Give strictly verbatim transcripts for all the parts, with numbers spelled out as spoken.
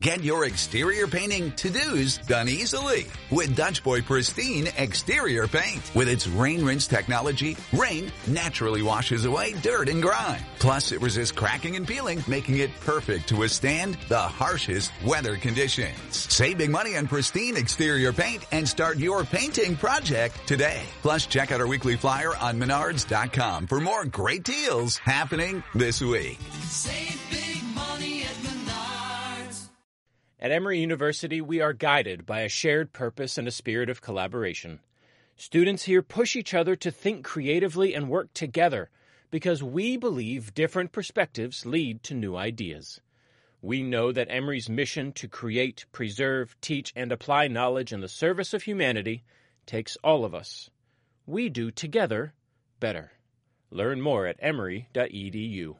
Get your exterior painting to-dos done easily with Dutch Boy Pristine Exterior Paint. With its rain rinse technology, rain naturally washes away dirt and grime. Plus, it resists cracking and peeling, making it perfect to withstand the harshest weather conditions. Save big money on Pristine Exterior Paint and start your painting project today. Plus, check out our weekly flyer on menards dot com for more great deals happening this week. Save big money at Menards. At Emory University, we are guided by a shared purpose and a spirit of collaboration. Students here push each other to think creatively and work together because we believe different perspectives lead to new ideas. We know that Emory's mission to create, preserve, teach, and apply knowledge in the service of humanity takes all of us. We do together better. Learn more at emory dot e d u.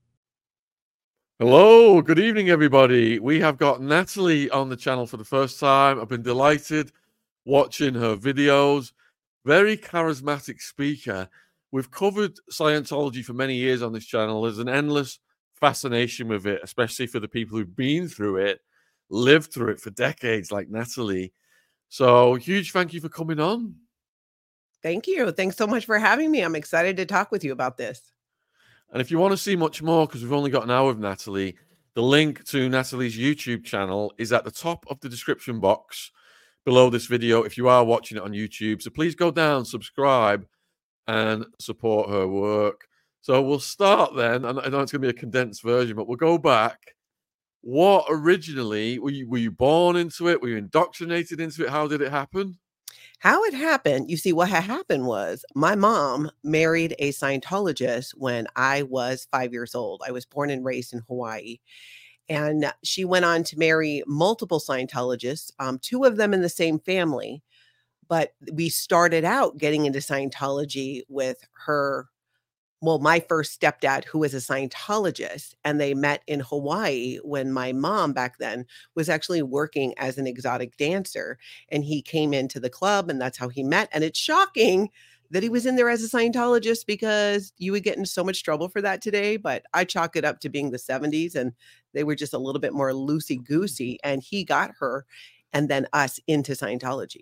Hello, good evening, everybody. We have got Natalie on the channel for the first time. I've been delighted watching her videos. Very charismatic speaker. We've covered Scientology for many years on this channel. There's an endless fascination with it, especially for the people who've been through it, lived through it for decades, like Natalie. So, huge thank you for coming on. Thank you. Thanks so much for having me. I'm excited to talk with you about this. And if you want to see much more, because we've only got an hour of Natalie, the link to Natalie's YouTube channel is at the top of the description box below this video if you are watching it on YouTube. So please go down, subscribe, and support her work. So we'll start then. And I know it's going to be a condensed version, but we'll go back. What originally, were you, were you born into it? Were you indoctrinated into it? How did it happen? How it happened, you see, what had happened was my mom married a Scientologist when I was five years old. I was born and raised in Hawaii. And she went on to marry multiple Scientologists, um, two of them in the same family. But we started out getting into Scientology with her, well, my first stepdad, who was a Scientologist, and they met in Hawaii when my mom back then was actually working as an exotic dancer. And he came into the club, and that's how he met. And it's shocking that he was in there as a Scientologist because you would get in so much trouble for that today. But I chalk it up to being the seventies, and they were just a little bit more loosey-goosey. And he got her and then us into Scientology.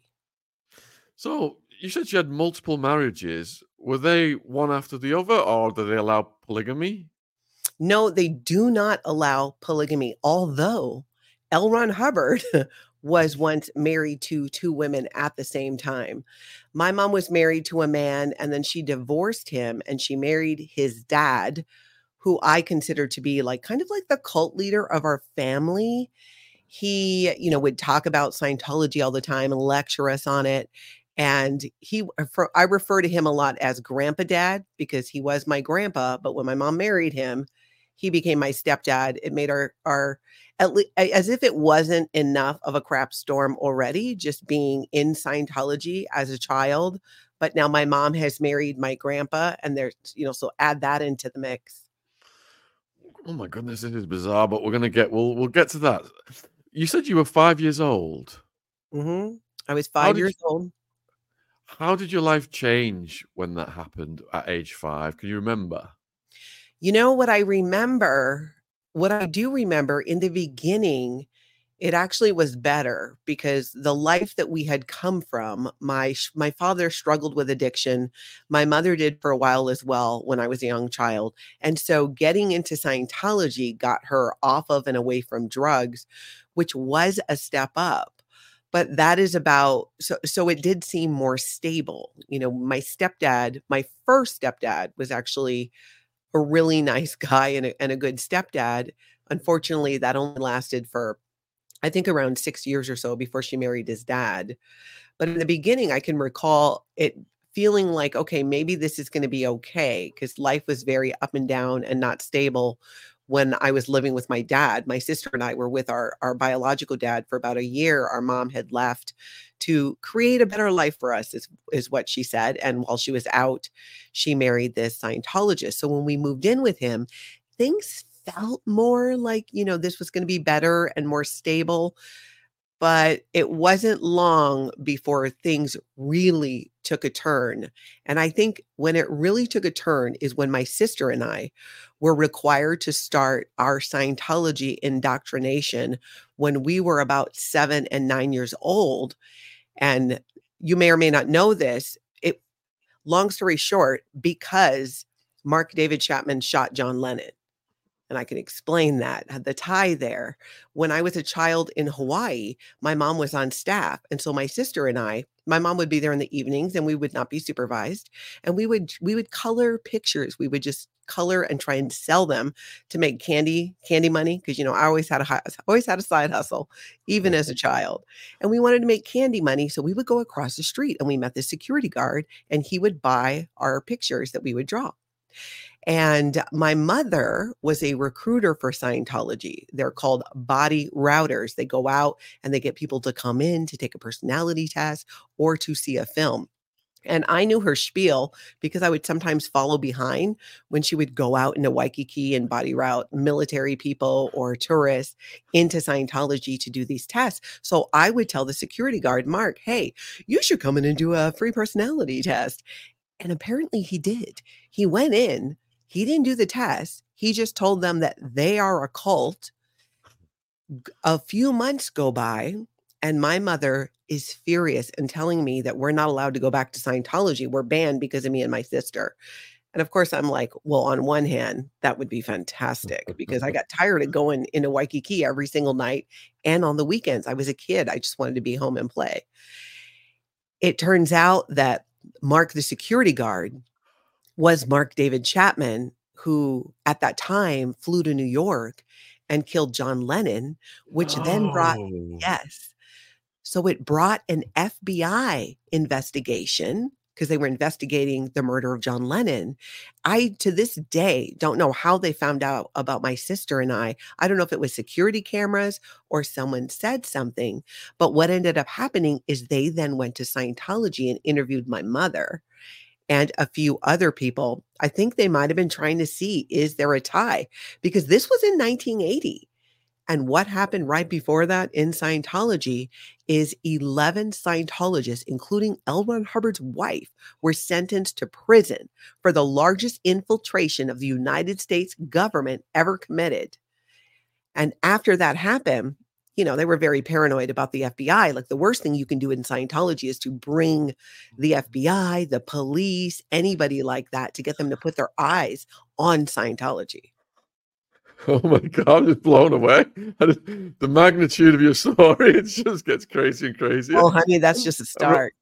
So you said you had multiple marriages. Were they one after the other, or do they allow polygamy? No, they do not allow polygamy, although L. Ron Hubbard was once married to two women at the same time. My mom was married to a man, and then she divorced him, and she married his dad, who I consider to be like kind of like the cult leader of our family. He, you know, would talk about Scientology all the time and lecture us on it. And he, for, I refer to him a lot as Grandpa Dad because he was my grandpa. But when my mom married him, he became my stepdad. It made our, our, at least, as if it wasn't enough of a crap storm already, just being in Scientology as a child. But now my mom has married my grandpa, and there's, you know, so add that into the mix. Oh my goodness, this is bizarre, but we're gonna get we'll we'll get to that. You said you were five years old. Mm-hmm. I was five years you, old. How did your life change when that happened at age five? Can you remember? You know what I remember? What I do remember in the beginning, it actually was better because the life that we had come from, my my father struggled with addiction. My mother did for a while as well when I was a young child. And so getting into Scientology got her off of and away from drugs, which was a step up. But that is about, so, so it did seem more stable. You know, my stepdad, my first stepdad was actually a really nice guy and a, and a good stepdad. Unfortunately, that only lasted for, I think, around six years or so before she married his dad. But in the beginning, I can recall it feeling like, okay, maybe this is going to be okay, because life was very up and down and not stable. When I was living with my dad, my sister and I were with our, our biological dad for about a year. Our mom had left to create a better life for us, is, is what she said. And while she was out, she married this Scientologist. So when we moved in with him, things felt more like, you know, this was going to be better and more stable. but it wasn't long before things really took a turn. And I think when it really took a turn is when my sister and I were required to start our Scientology indoctrination when we were about seven and nine years old. And you may or may not know this. It, long story short, because Mark David Chapman shot John Lennon. And I can explain that, uh, the tie there. When I was a child in Hawaii, my mom was on staff. And so my sister and I, my mom would be there in the evenings and we would not be supervised. And we would we would color pictures. We would just color and try and sell them to make candy, candy money. Because, you know, I always had a hi- always had a side hustle, even as a child. And we wanted to make candy money. So we would go across the street and we met the security guard and he would buy our pictures that we would draw. And my mother was a recruiter for Scientology. They're called body routers. They go out and they get people to come in to take a personality test or to see a film. And I knew her spiel because I would sometimes follow behind when she would go out into Waikiki and body route military people or tourists into Scientology to do these tests. So I would tell the security guard, Mark, hey, you should come in and do a free personality test. And apparently he did. He went in. He didn't do the test. He just told them that they are a cult. A few months go by, and my mother is furious and telling me that we're not allowed to go back to Scientology. We're banned because of me and my sister. And of course, I'm like, well, on one hand, that would be fantastic because I got tired of going into Waikiki every single night and on the weekends. I was a kid. I just wanted to be home and play. It turns out that Mark, the security guard, was Mark David Chapman, who at that time flew to New York and killed John Lennon, which then brought, Oh. yes. So it brought an F B I investigation because they were investigating the murder of John Lennon. I, to this day, don't know how they found out about my sister and I. I don't know if it was security cameras or someone said something, but what ended up happening is they then went to Scientology and interviewed my mother and a few other people. I think they might have been trying to see, is there a tie? Because this was in nineteen eighty. And what happened right before that in Scientology is eleven Scientologists, including L. Ron Hubbard's wife, were sentenced to prison for the largest infiltration of the United States government ever committed. And after that happened, you know, they were very paranoid about the F B I. Like the worst thing you can do in Scientology is to bring the F B I, the police, anybody like that to get them to put their eyes on Scientology. Oh my God, I'm just blown away. The magnitude of your story, it just gets crazy and crazy. Oh, honey, that's just a start.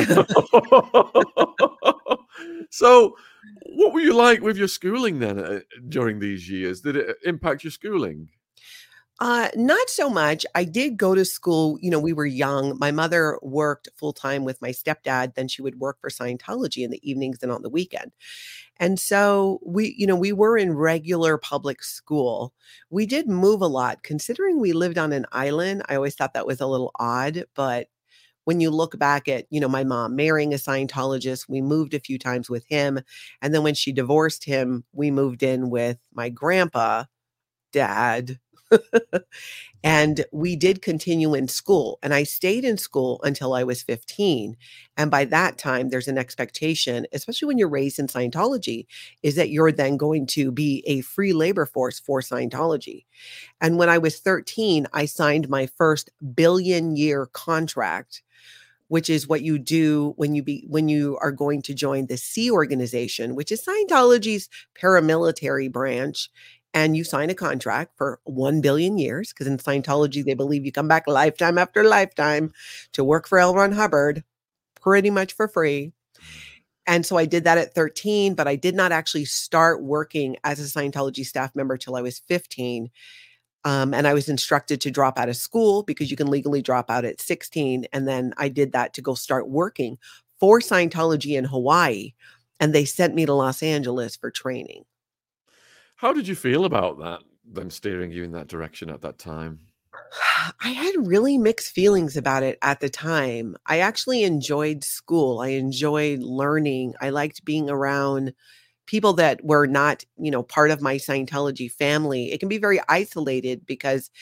So, what were you like with your schooling then uh, during these years? Did it impact your schooling? Uh, not so much. I did go to school. You know, we were young. My mother worked full time with my stepdad. Then she would work for Scientology in the evenings and on the weekend. And so we, you know, we were in regular public school. We did move a lot. Considering we lived on an island, I always thought that was a little odd. But when you look back at, you know, my mom marrying a Scientologist, we moved a few times with him. And then when she divorced him, we moved in with my grandpa, dad. And we did continue in school, and I stayed in school until I was fifteen. And by that time, there's an expectation, especially when you're raised in Scientology, is that you're then going to be a free labor force for Scientology. And when I was thirteen, I signed my first billion year contract, which is what you do when you be when you are going to join the Sea Organization, which is Scientology's paramilitary branch. And you sign a contract for one billion years, because in Scientology, they believe you come back lifetime after lifetime to work for L. Ron Hubbard, pretty much for free. And so I did that at thirteen, but I did not actually start working as a Scientology staff member till I was fifteen. Um, and I was instructed to drop out of school because you can legally drop out at sixteen. And then I did that to go start working for Scientology in Hawaii. And they sent me to Los Angeles for training. How did you feel about that, them steering you in that direction at that time? I had really mixed feelings about it at the time. I actually enjoyed school. I enjoyed learning. I liked being around people that were not, you know, part of my Scientology family. It can be very isolated because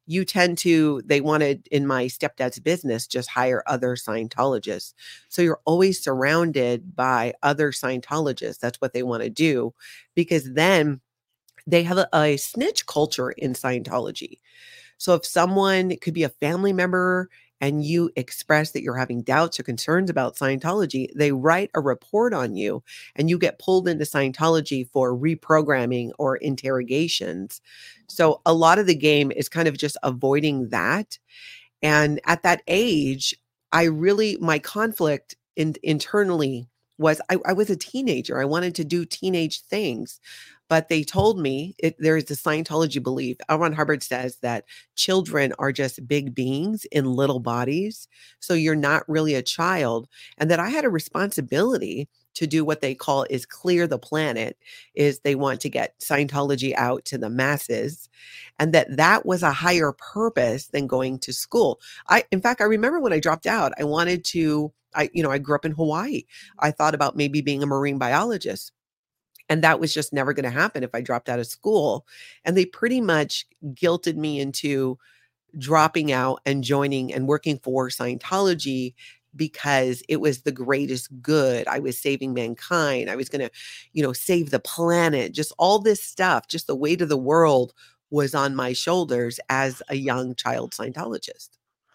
you tend to, they wanted in my stepdad's business, just hire other Scientologists. So you're always surrounded by other Scientologists. That's what they want to do, because then they have a, a snitch culture in Scientology. So if someone, it could be a family member, and you express that you're having doubts or concerns about Scientology, they write a report on you and you get pulled into Scientology for reprogramming or interrogations. So a lot of the game is kind of just avoiding that. And at that age, I really, my conflict in, internally was I, I was a teenager. I wanted to do teenage things. But they told me it, there is a Scientology belief. L. Ron Hubbard says that children are just big beings in little bodies. So you're not really a child. And that I had a responsibility to do what they call is clear the planet, is they want to get Scientology out to the masses. And that that was a higher purpose than going to school. I, in fact, I remember when I dropped out, I wanted to, I, you know, I grew up in Hawaii. I thought about maybe being a marine biologist. And that was just never going to happen if I dropped out of school. And they pretty much guilted me into dropping out and joining and working for Scientology because it was the greatest good. I was saving mankind. I was going to, you know, save the planet, just all this stuff, just the weight of the world was on my shoulders as a young child Scientologist.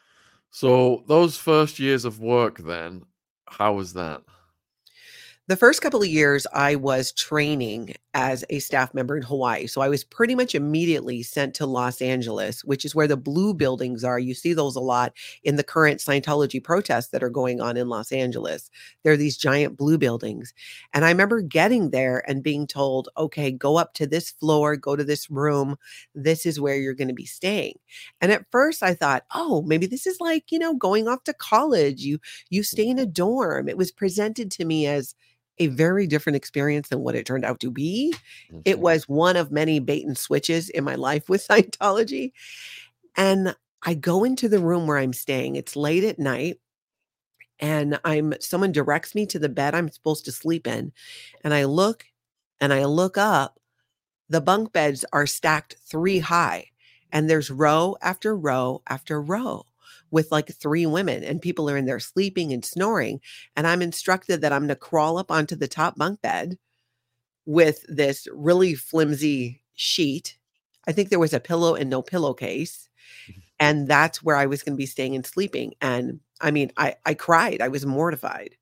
So those first years of work then, how was that? The first couple of years, I was training as a staff member in Hawaii. So I was pretty much immediately sent to Los Angeles, which is where the blue buildings are. You see those a lot in the current Scientology protests that are going on in Los Angeles. There are these giant blue buildings. And I remember getting there and being told, okay, go up to this floor, go to this room. This is where you're going to be staying. And at first I thought, oh, maybe this is like, you know, going off to college. You, you stay in a dorm. It was presented to me as a very different experience than what it turned out to be. It was one of many bait and switches in my life with Scientology. And I go into the room where I'm staying. It's late at night. And I'm someone directs me to the bed I'm supposed to sleep in. And I look and I look up. The bunk beds are stacked three high. And there's row after row after row with like three women, and people are in there sleeping and snoring. And I'm instructed that I'm going to crawl up onto the top bunk bed with this really flimsy sheet. I think there was a pillow and no pillowcase. And that's where I was going to be staying and sleeping. And I mean, I, I cried. I was mortified.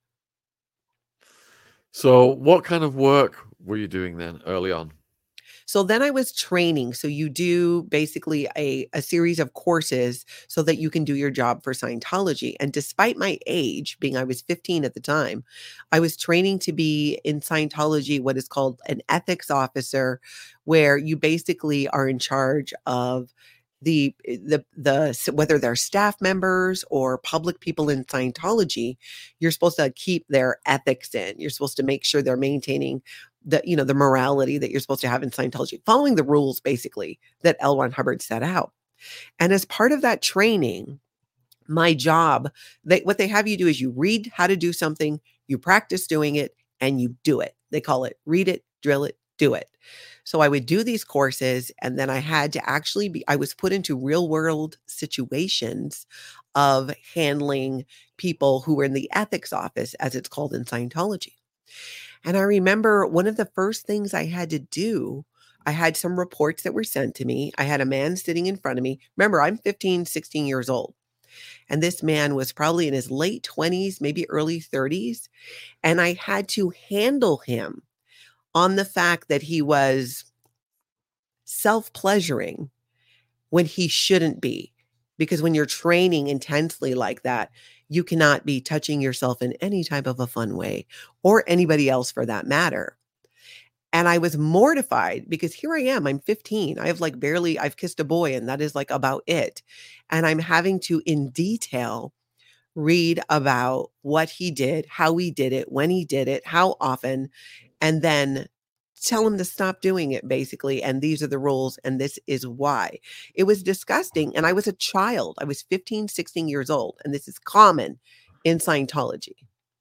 So what kind of work were you doing then early on? So then I was training. So you do basically a, a series of courses so that you can do your job for Scientology. And despite my age, being I was fifteen at the time, I was training to be in Scientology what is called an ethics officer, where you basically are in charge of the the the whether they're staff members or public people in Scientology. You're supposed to keep their ethics in. You're supposed to make sure they're maintaining the, you know, the morality that you're supposed to have in Scientology, following the rules basically that L. Ron Hubbard set out. And as part of that training, my job, they, what they have you do is you read how to do something, you practice doing it, and you do it. They call it read it, drill it, do it. So I would do these courses, and then I had to actually be, I was put into real world situations of handling people who were in the ethics office, as it's called in Scientology. And I remember one of the first things I had to do, I had some reports that were sent to me. I had a man sitting in front of me. Remember, I'm fifteen, sixteen years old. And this man was probably in his late twenties, maybe early thirties. And I had to handle him on the fact that he was self-pleasuring when he shouldn't be. Because when you're training intensely like that, you cannot be touching yourself in any type of a fun way, or anybody else for that matter. And I was mortified because here I am, I'm fifteen. I have like barely, I've kissed a boy, and that is like about it. And I'm having to, in detail, read about what he did, how he did it, when he did it, how often, and then tell him to stop doing it, basically. And these are the rules, and this is why. It was disgusting. And I was a child. I was fifteen, sixteen years old. And this is common in Scientology.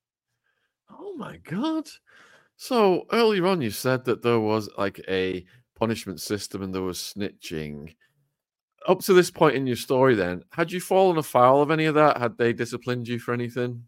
Oh my God. So earlier on, you said that there was like a punishment system and there was snitching. up to this point in your story, then, had you fallen afoul of any of that? Had they disciplined you for anything?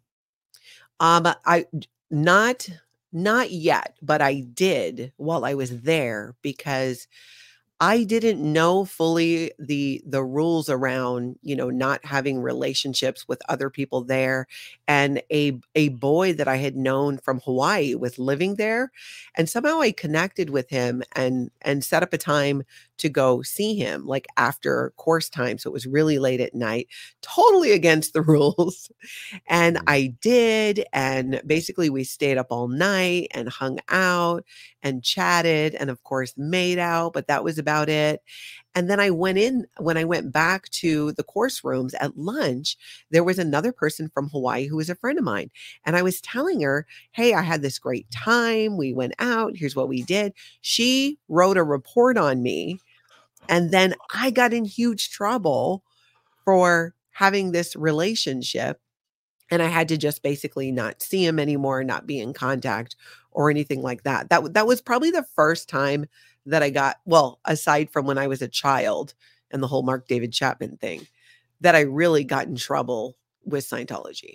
Um, I not not yet, but I did while I was there because I didn't know fully the the rules around, you know, not having relationships with other people there. And a a boy that I had known from Hawaii was living there. And somehow I connected with him and and set up a time to go see him like after course time. So it was really late at night, totally against the rules. And Mm. I did. And basically we stayed up all night and hung out and chatted and of course made out, but that was about it. And then I went in when I went back to the course rooms at lunch, there was another person from Hawaii who was a friend of mine. And I was telling her, "Hey, I had this great time. We went out. Here's what we did." She wrote a report on me. And then I got in huge trouble for having this relationship. And I had to just basically not see him anymore, not be in contact or anything like that. That, w- that was probably the first time that I got, well, aside from when I was a child and the whole Mark David Chapman thing, that I really got in trouble with Scientology.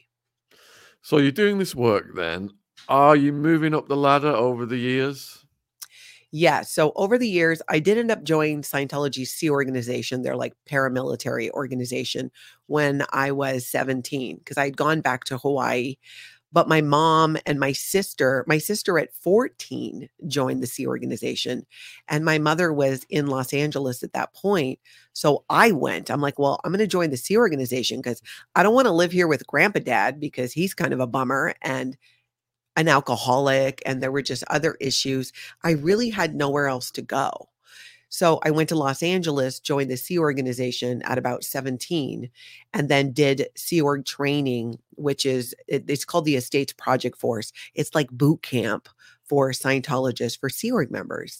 So you're doing this work then. Are you moving up the ladder over the years? Yeah. So over the years, I did end up joining Scientology Sea Organization, their like paramilitary organization, when I was seventeen, because I'd gone back to Hawaii. But my mom and my sister, my sister at fourteen joined the Sea Organization, and my mother was in Los Angeles at that point. So I went. I'm like, well, I'm going to join the Sea Organization because I don't want to live here with Grandpa Dad because he's kind of a bummer and an alcoholic, and there were just other issues. I really had nowhere else to go. So I went to Los Angeles, joined the Sea Organization at about seventeen, and then did Sea Org training, which is, it- it's called the Estates Project Force. It's like boot camp for Scientologists, for Sea Org members.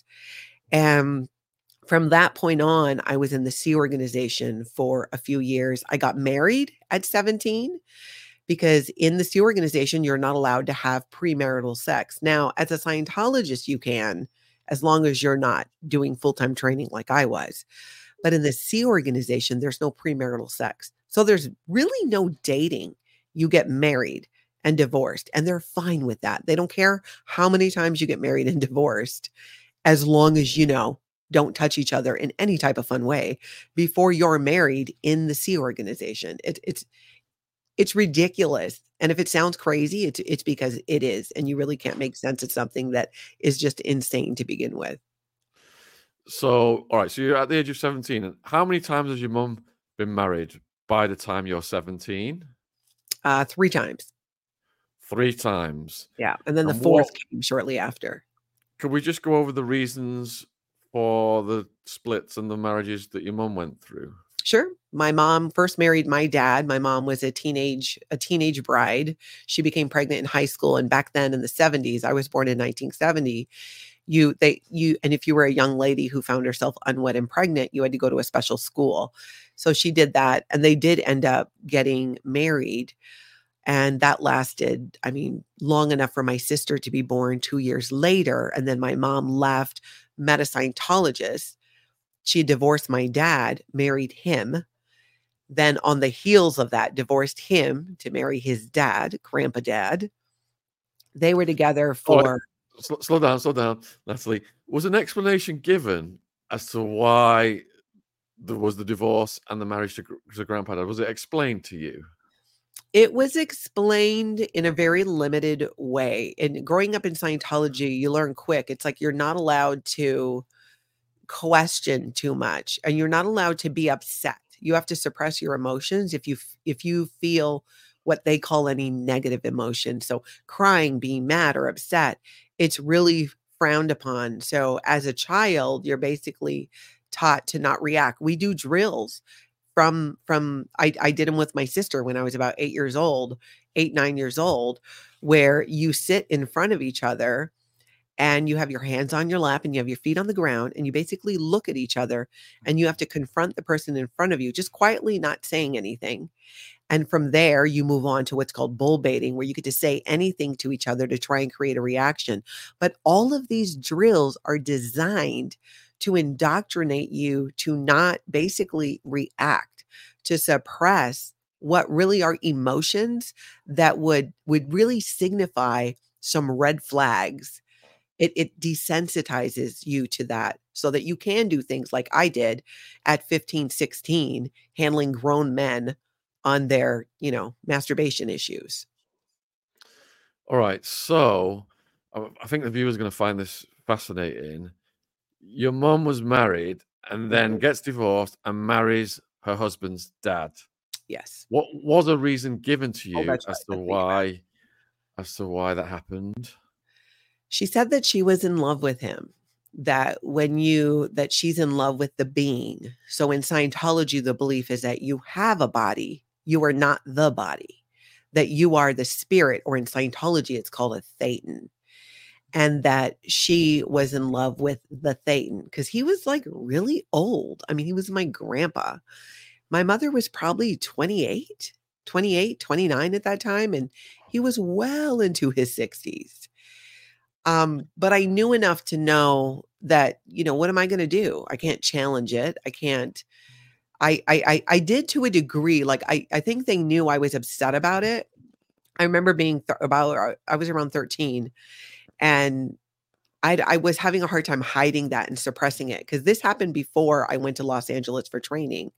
And from that point on, I was in the Sea Organization for a few years. I got married at seventeen because in the Sea Organization, you're not allowed to have premarital sex. Now, as a Scientologist, you can, as long as you're not doing full-time training like I was. But in the Sea Organization, there's no premarital sex. So there's really no dating. You get married and divorced, and they're fine with that. They don't care how many times you get married and divorced, as long as you know, don't touch each other in any type of fun way before you're married in the Sea Organization. It, it's it's ridiculous. And if it sounds crazy, it's it's because it is, and you really can't make sense of something that is just insane to begin with. So, all right. So you're at the age of seventeen. And how many times has your mum been married by the time you're seventeen? Uh, three times. Three times. Yeah. And then the And fourth what came shortly after. could we just go over the reasons for the splits and the marriages that your mum went through? Sure. My mom first married my dad. My mom was a teenage a teenage bride. She became pregnant in high school, and back then in the seventies, I was born in nineteen seventy. You they you and if you were a young lady who found herself unwed and pregnant, you had to go to a special school. So she did that, and they did end up getting married. And that lasted, I mean, long enough for my sister to be born two years later. And then my mom left, met a Scientologist. She divorced my dad, married him. Then on the heels of that, divorced him to marry his dad, Grandpa Dad. They were together Oh, for, Slow, slow down, slow down, Natalie. Was an explanation given as to why there was the divorce and the marriage to, gr- to Grandpa Dad? Was it explained to you? it was explained in a very limited way. And growing up in Scientology, you learn quick. It's like you're not allowed to question too much, and you're not allowed to be upset. You have to suppress your emotions if you f- if you feel what they call any negative emotion. So crying, being mad or upset, it's really frowned upon. So as a child, you're basically taught to not react. We do drills from from I, I did them with my sister when I was about eight years old, eight, nine years old, where you sit in front of each other and you have your hands on your lap and you have your feet on the ground, and you basically look at each other, and you have to confront the person in front of you, just quietly not saying anything. And from there, you move on to what's called bull baiting, where you get to say anything to each other to try and create a reaction. But all of these drills are designed to indoctrinate you to not basically react, to suppress what really are emotions that would would really signify some red flags. It it desensitizes you to that so that you can do things like I did at fifteen, sixteen, handling grown men on their, you know, masturbation issues. All right. So I I think the viewer's going to find this fascinating. Your mom was married and then Mhm. gets divorced and marries her husband's dad. Yes. What was a reason given to Oh, you that's right. as to Let's think about it. why as to why that happened? She said that she was in love with him. That when you that she's in love with the being. So in Scientology, the belief is that you have a body, you are not the body, that you are the spirit, or in Scientology, it's called a thetan. And that she was in love with the thetan because he was like really old. I mean, he was my grandpa. My mother was probably twenty-eight, twenty-eight, twenty-nine at that time, and he was well into his sixties. Um, but I knew enough to know that, you know, what am I going to do? I can't challenge it. I can't. I, I I I did to a degree. Like I I think they knew I was upset about it. I remember being th- about uh, I was around thirteen, and I I was having a hard time hiding that and suppressing it because this happened before I went to Los Angeles for training.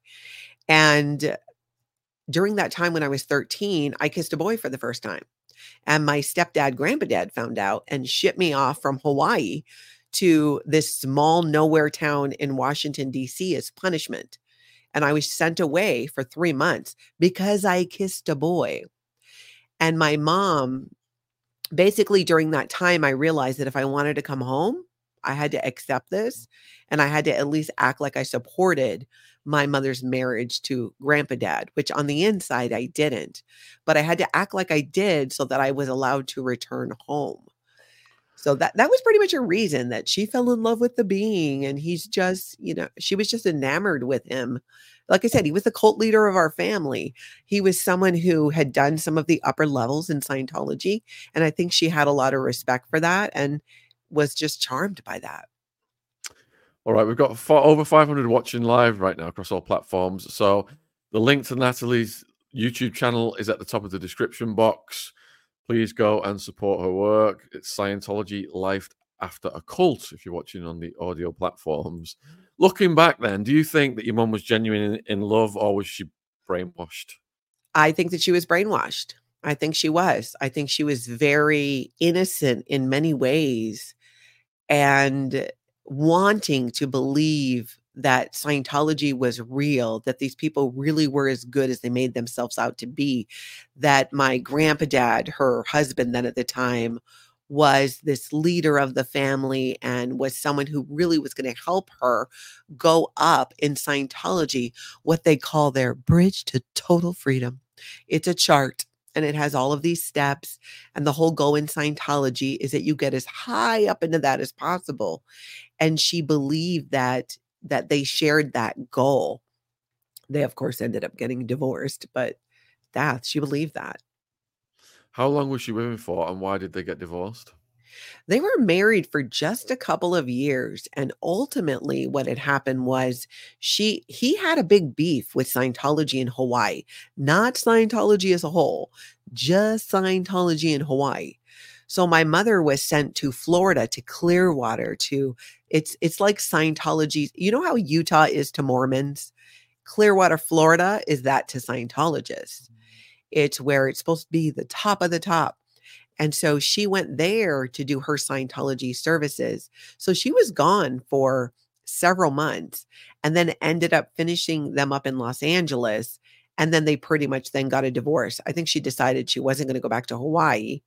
And during that time when I was thirteen, I kissed a boy for the first time. And my stepdad, grandpa dad found out and shipped me off from Hawaii to this small nowhere town in Washington, D C as punishment. And I was sent away for three months because I kissed a boy. And my mom, basically during that time, I realized that if I wanted to come home, I had to accept this. And I had to at least act like I supported my mother's marriage to grandpa dad, which on the inside I didn't. But I had to act like I did so that I was allowed to return home. So that that was pretty much a reason that she fell in love with the being, and he's just, you know, she was just enamored with him. Like I said, he was the cult leader of our family. He was someone who had done some of the upper levels in Scientology, and I think she had a lot of respect for that and was just charmed by that. All right, we've got far, over five hundred watching live right now across all platforms. So the link to Natalie's YouTube channel is at the top of the description box. Please go and support her work. It's Scientology Life After a Cult if you're watching on the audio platforms. Looking back then, do you think that your mum was genuine in, in love, or was she brainwashed? I think that she was brainwashed. I think she was. I think she was very innocent in many ways and wanting to believe that Scientology was real, that these people really were as good as they made themselves out to be, that my grandpa dad, her husband then at the time, was this leader of the family and was someone who really was going to help her go up in Scientology, what they call their bridge to total freedom. It's a chart and it has all of these steps. And the whole goal in Scientology is that you get as high up into that as possible. And she believed that that they shared that goal. They, of course, ended up getting divorced, but that she believed that. How long was she with him for, and why did they get divorced? They were married for just a couple of years, and ultimately what had happened was she he had a big beef with Scientology in Hawaii, not Scientology as a whole, just Scientology in Hawaii. So my mother was sent to Florida, to Clearwater, to it's it's like Scientology. You know how Utah is to Mormons? Clearwater, Florida is that to Scientologists. It's where it's supposed to be the top of the top. And so she went there to do her Scientology services. So she was gone for several months and then ended up finishing them up in Los Angeles. And then they pretty much then got a divorce. I think she decided she wasn't going to go back to Hawaii.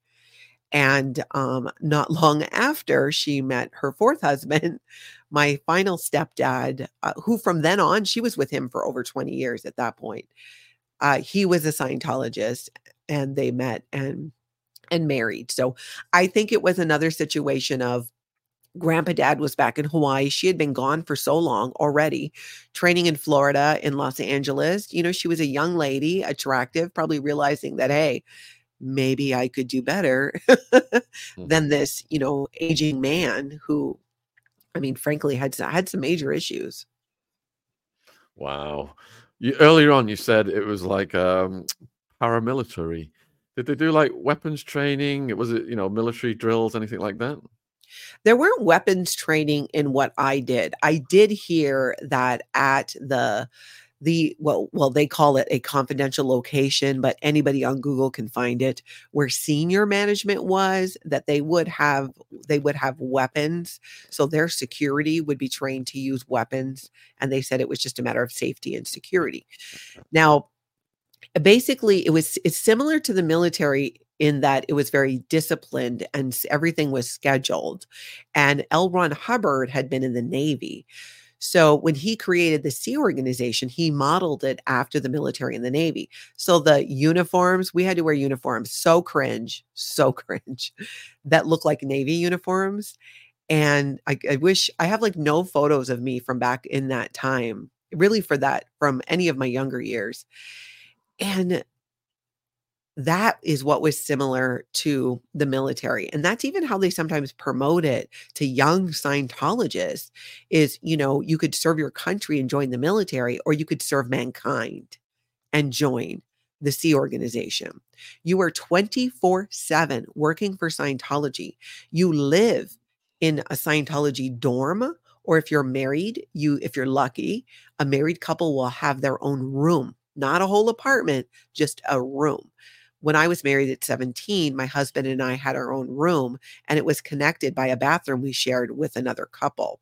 And um, not long after she met her fourth husband, my final stepdad, uh, who from then on, she was with him for over twenty years at that point. Uh, he was a Scientologist and they met and and married. So I think it was another situation of grandpa dad was back in Hawaii. She had been gone for so long already, training in Florida, in Los Angeles. You know, she was a young lady, attractive, probably realizing that, hey, maybe I could do better than Mhm. this, you know, aging man who I mean, frankly, had s- had some major issues. Wow. You, earlier on, you said it was like um, paramilitary. Did they do like weapons training? Was it, you know, military drills, anything like that? There weren't weapons training in what I did. I did hear that at the the well well they call it a confidential location, but anybody on Google can find it, where senior management was, that they would have they would have weapons. So their security would be trained to use weapons, and they said it was just a matter of safety and security. Now, basically, it was it's similar to the military in that it was very disciplined and s- everything was scheduled. And L. Ron Hubbard had been in the Navy. So when he created the Sea Organization, he modeled it after the military and the Navy. So the uniforms, we had to wear uniforms, so cringe, so cringe, that look like Navy uniforms. And I, I wish I have like no photos of me from back in that time, really for that, from any of my younger years. And that is what was similar to the military. And that's even how they sometimes promote it to young Scientologists is, you know, you could serve your country and join the military, or you could serve mankind and join the Sea Organization. You are twenty-four seven working for Scientology. You live in a Scientology dorm, or if you're married, you if you're lucky, a married couple will have their own room, not a whole apartment, just a room. When I was married at seventeen, my husband and I had our own room, and it was connected by a bathroom we shared with another couple.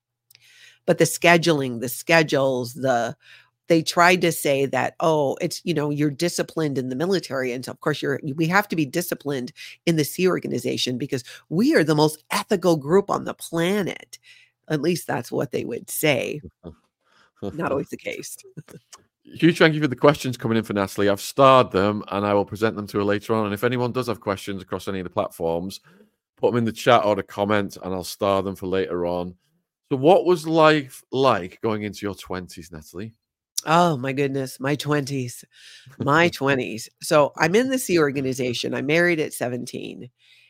But the scheduling, the schedules, the they tried to say that, oh, it's, you know, you're disciplined in the military. And so, of course, you're, we have to be disciplined in the Sea Organization because we are the most ethical group on the planet. At least that's what they would say. Not always the case. Huge thank you for the questions coming in for Natalie. I've starred them and I will present them to her later on. And if anyone does have questions across any of the platforms, put them in the chat or the comment and I'll star them for later on. So what was life like going into your twenties, Natalie? Oh my goodness, my twenties. My twenties. So I'm in the Sea Organization. I'm married at seventeen.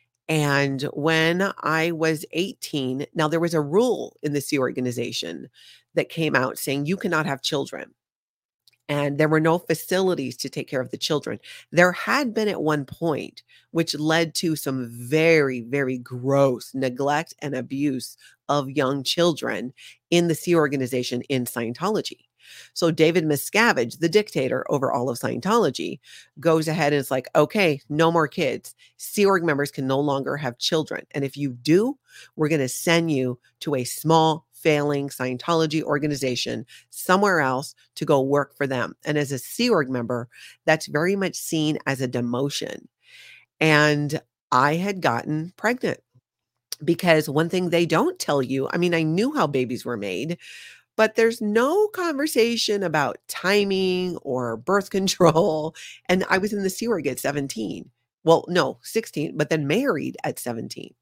And when I was eighteen, now there was a rule in the Sea Organization that came out saying you cannot have children. And there were no facilities to take care of the children. There had been at one point, which led to some very, very gross neglect and abuse of young children in the Sea Organization in Scientology. So David Miscavige, the dictator over all of Scientology, goes ahead and it's like, okay, no more kids. Sea Org members can no longer have children. And if you do, we're going to send you to a small, failing Scientology organization somewhere else to go work for them. And as a Sea Org member, that's very much seen as a demotion. And I had gotten pregnant because one thing they don't tell you, I mean, I knew how babies were made, but there's no conversation about timing or birth control. And I was in the Sea Org at seventeen. Well, no, sixteen, but then married at seventeen.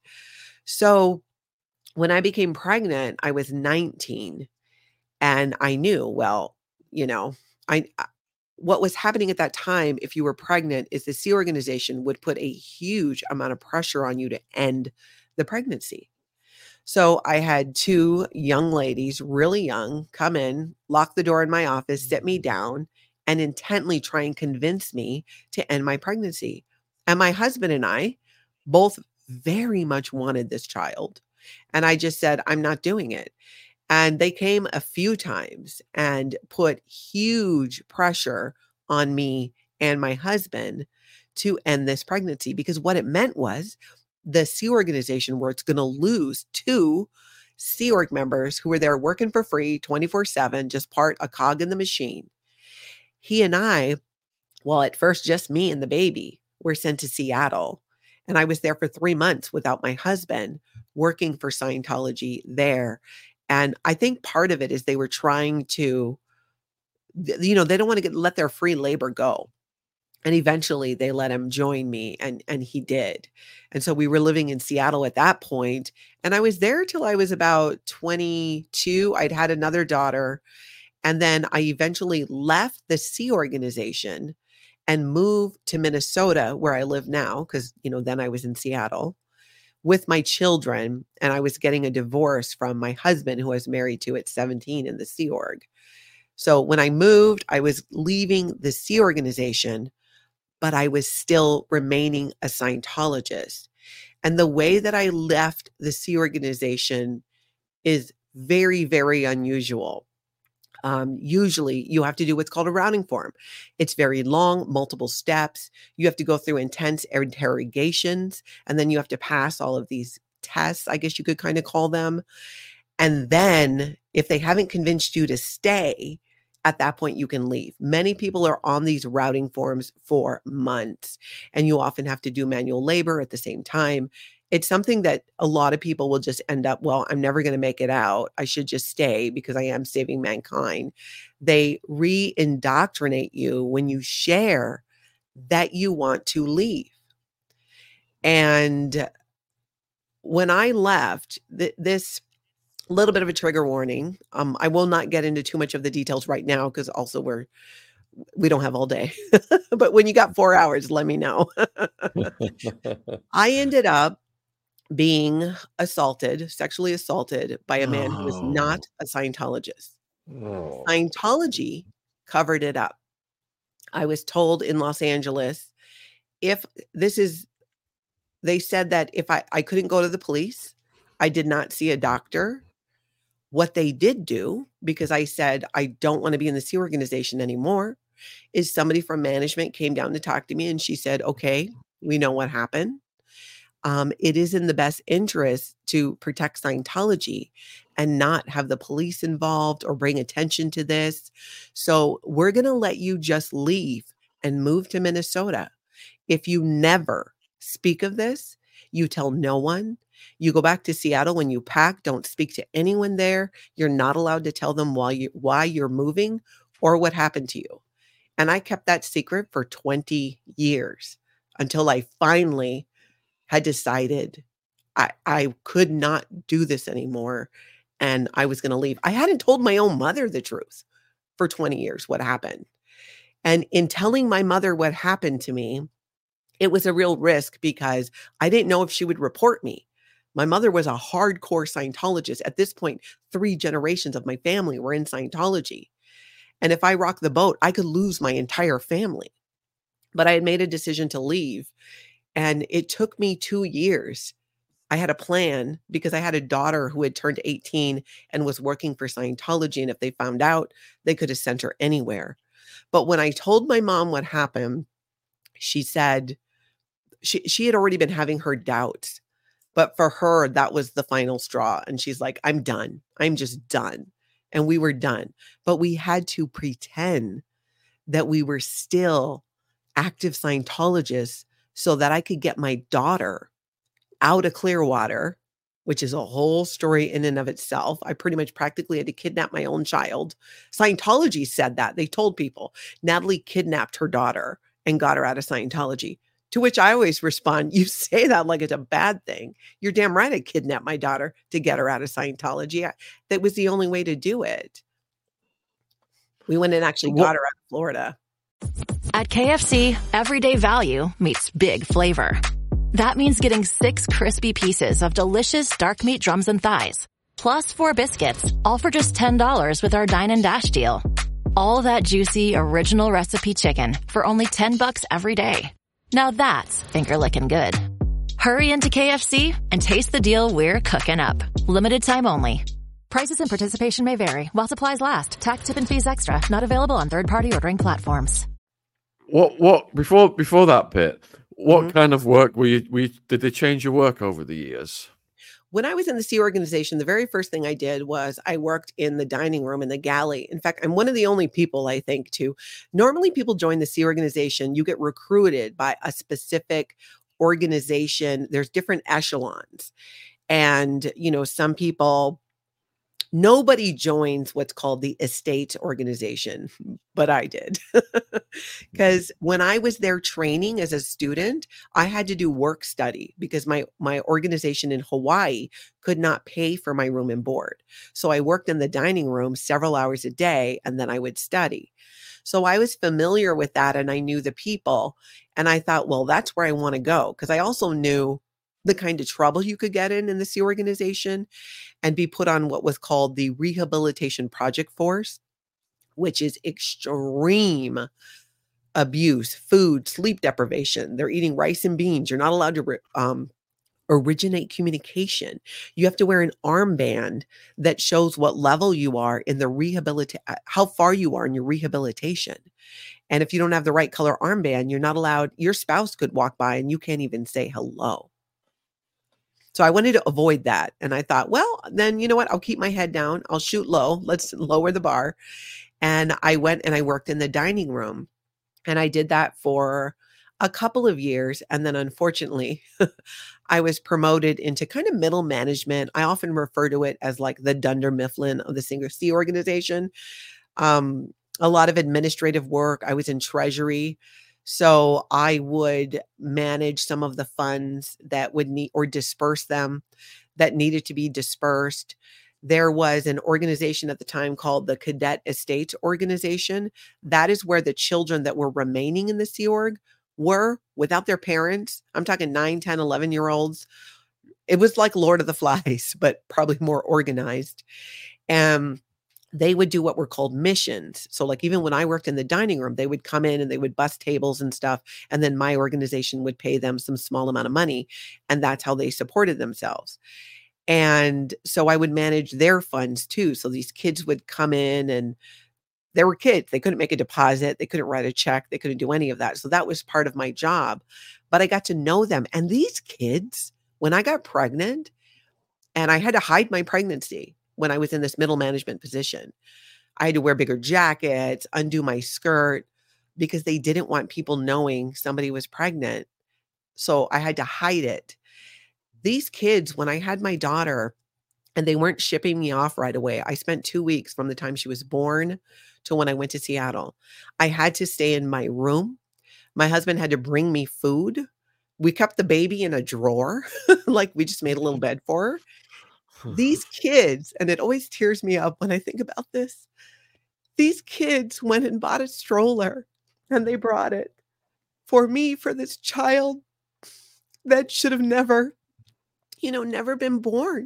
So when I became pregnant, I was nineteen and I knew, well, you know, I I- what was happening at that time if you were pregnant is the Sea Organization would put a huge amount of pressure on you to end the pregnancy. So I had two young ladies, really young, come in, lock the door in my office, sit me down, and intently try and convince me to end my pregnancy. And my husband and I both very much wanted this child. And I just said, I'm not doing it. And they came a few times and put huge pressure on me and my husband to end this pregnancy because what it meant was the Sea Organization where it's going to lose two Sea Org members who were there working for free twenty-four seven, just part a cog in the machine. He and I, well, at first just me and the baby, were sent to Seattle. And I was there for three months without my husband working for Scientology there. And I think part of it is they were trying to, th- you know, they don't want to get let their free labor go. And eventually they let him join me and and he did. And so we were living in Seattle at that point, and I was there till I was about twenty-two. I'd had another daughter, and then I eventually left the Sea Organization and moved to Minnesota where I live now cuz you know then I was in Seattle with my children, and I was getting a divorce from my husband, who I was married to at seventeen in the Sea Org. So when I moved, I was leaving the Sea Organization, but I was still remaining a Scientologist. And the way that I left the Sea Organization is very, very unusual. Um, usually you have to do what's called a routing form. It's very long, multiple steps. You have to go through intense interrogations, and then you have to pass all of these tests, I guess you could kind of call them. And then if they haven't convinced you to stay, at that point you can leave. Many people are on these routing forms for months, and you often have to do manual labor at the same time. It's something that a lot of people will just end up, well, I'm never going to make it out. I should just stay because I am saving mankind. They re-indoctrinate you when you share that you want to leave. And when I left, th- this little bit of a trigger warning. Um, I will not get into too much of the details right now because also we're we don't have all day. But when you got four hours, let me know. I ended up being assaulted, sexually assaulted by a man who was not a Scientologist. Oh. Scientology covered it up. I was told in Los Angeles, if this is, they said that if I, I couldn't go to the police, I did not see a doctor. What they did do, because I said, I don't want to be in the Sea Organization anymore, is somebody from management came down to talk to me, and she said, okay, we know what happened. Um, it is in the best interest to protect Scientology and not have the police involved or bring attention to this. So we're going to let you just leave and move to Minnesota. If you never speak of this, you tell no one. You go back to Seattle when you pack, don't speak to anyone there. You're not allowed to tell them why, you, why you're moving or what happened to you. And I kept that secret for twenty years until I finally had decided I, I could not do this anymore and I was going to leave. I hadn't told my own mother the truth for twenty years, what happened. And in telling my mother what happened to me, it was a real risk because I didn't know if she would report me. My mother was a hardcore Scientologist. At this point, three generations of my family were in Scientology. And if I rocked the boat, I could lose my entire family. But I had made a decision to leave. And it took me two years. I had a plan because I had a daughter who had turned eighteen and was working for Scientology. And if they found out, they could have sent her anywhere. But when I told my mom what happened, she said she, she had already been having her doubts. But for her, that was the final straw. And she's like, I'm done. I'm just done. And we were done. But we had to pretend that we were still active Scientologists so that I could get my daughter out of Clearwater, which is a whole story in and of itself. I pretty much practically had to kidnap my own child. Scientology said that. They told people Natalie kidnapped her daughter and got her out of Scientology. To which I always respond, you say that like it's a bad thing. You're damn right I kidnapped my daughter to get her out of Scientology. I, that was the only way to do it. We went and actually got her out of Florida. At K F C, everyday value meets big flavor. That means getting six crispy pieces of delicious dark meat drums and thighs, plus four biscuits, all for just ten dollars with our Dine and Dash deal. All that juicy, original recipe chicken for only ten bucks every day. Now that's finger-licking good. Hurry into K F C and taste the deal we're cooking up. Limited time only. Prices and participation may vary while supplies last. Tax, tip, and fees extra. Not available on third-party ordering platforms. What what before before that bit? What Mhm. kind of work were you? We did they change your work over the years? When I was in the Sea Organization, the very first thing I did was I worked in the dining room in the galley. In fact, I'm one of the only people, I think, to normally people join the Sea Organization, you get recruited by a specific organization. There's different echelons. And, you know, some people, nobody joins what's called the estate organization, but I did. Because when I was there training as a student, I had to do work study because my, my organization in Hawaii could not pay for my room and board. So I worked in the dining room several hours a day, and then I would study. So I was familiar with that, and I knew the people. And I thought, well, that's where I want to go. Because I also knew the kind of trouble you could get in in the Sea Organization and be put on what was called the Rehabilitation Project Force, which is extreme abuse, food, sleep deprivation. They're eating rice and beans. You're not allowed to ri- um, originate communication. You have to wear an armband that shows what level you are in the rehabilitation, how far you are in your rehabilitation. And if you don't have the right color armband, you're not allowed, your spouse could walk by and you can't even say hello. So I wanted to avoid that. And I thought, well, then you know what? I'll keep my head down. I'll shoot low. Let's lower the bar. And I went and I worked in the dining room. And I did that for a couple of years. And then unfortunately, I was promoted into kind of middle management. I often refer to it as like the Dunder Mifflin of the Singer Sea Organization. Um, a lot of administrative work. I was in treasury. So I would manage some of the funds that would need or disperse them that needed to be dispersed. There was an organization at the time called the Cadet Estates Organization. That is where the children that were remaining in the Sea Org were without their parents. I'm talking nine, ten, eleven year olds. It was like Lord of the Flies, but probably more organized. And they would do what were called missions. So like even when I worked in the dining room, they would come in and they would bus tables and stuff. And then my organization would pay them some small amount of money. And that's how they supported themselves. And so I would manage their funds too. So these kids would come in and they were kids. They couldn't make a deposit. They couldn't write a check. They couldn't do any of that. So that was part of my job. But I got to know them. And these kids, when I got pregnant, and I had to hide my pregnancy when I was in this middle management position, I had to wear bigger jackets, undo my skirt, because they didn't want people knowing somebody was pregnant. So I had to hide it. These kids, when I had my daughter and they weren't shipping me off right away, I spent two weeks from the time she was born to when I went to Seattle. I had to stay in my room. My husband had to bring me food. We kept the baby in a drawer, like we just made a little bed for her. These kids, and it always tears me up when I think about this, these kids went and bought a stroller and they brought it for me, for this child that should have never, you know, never been born.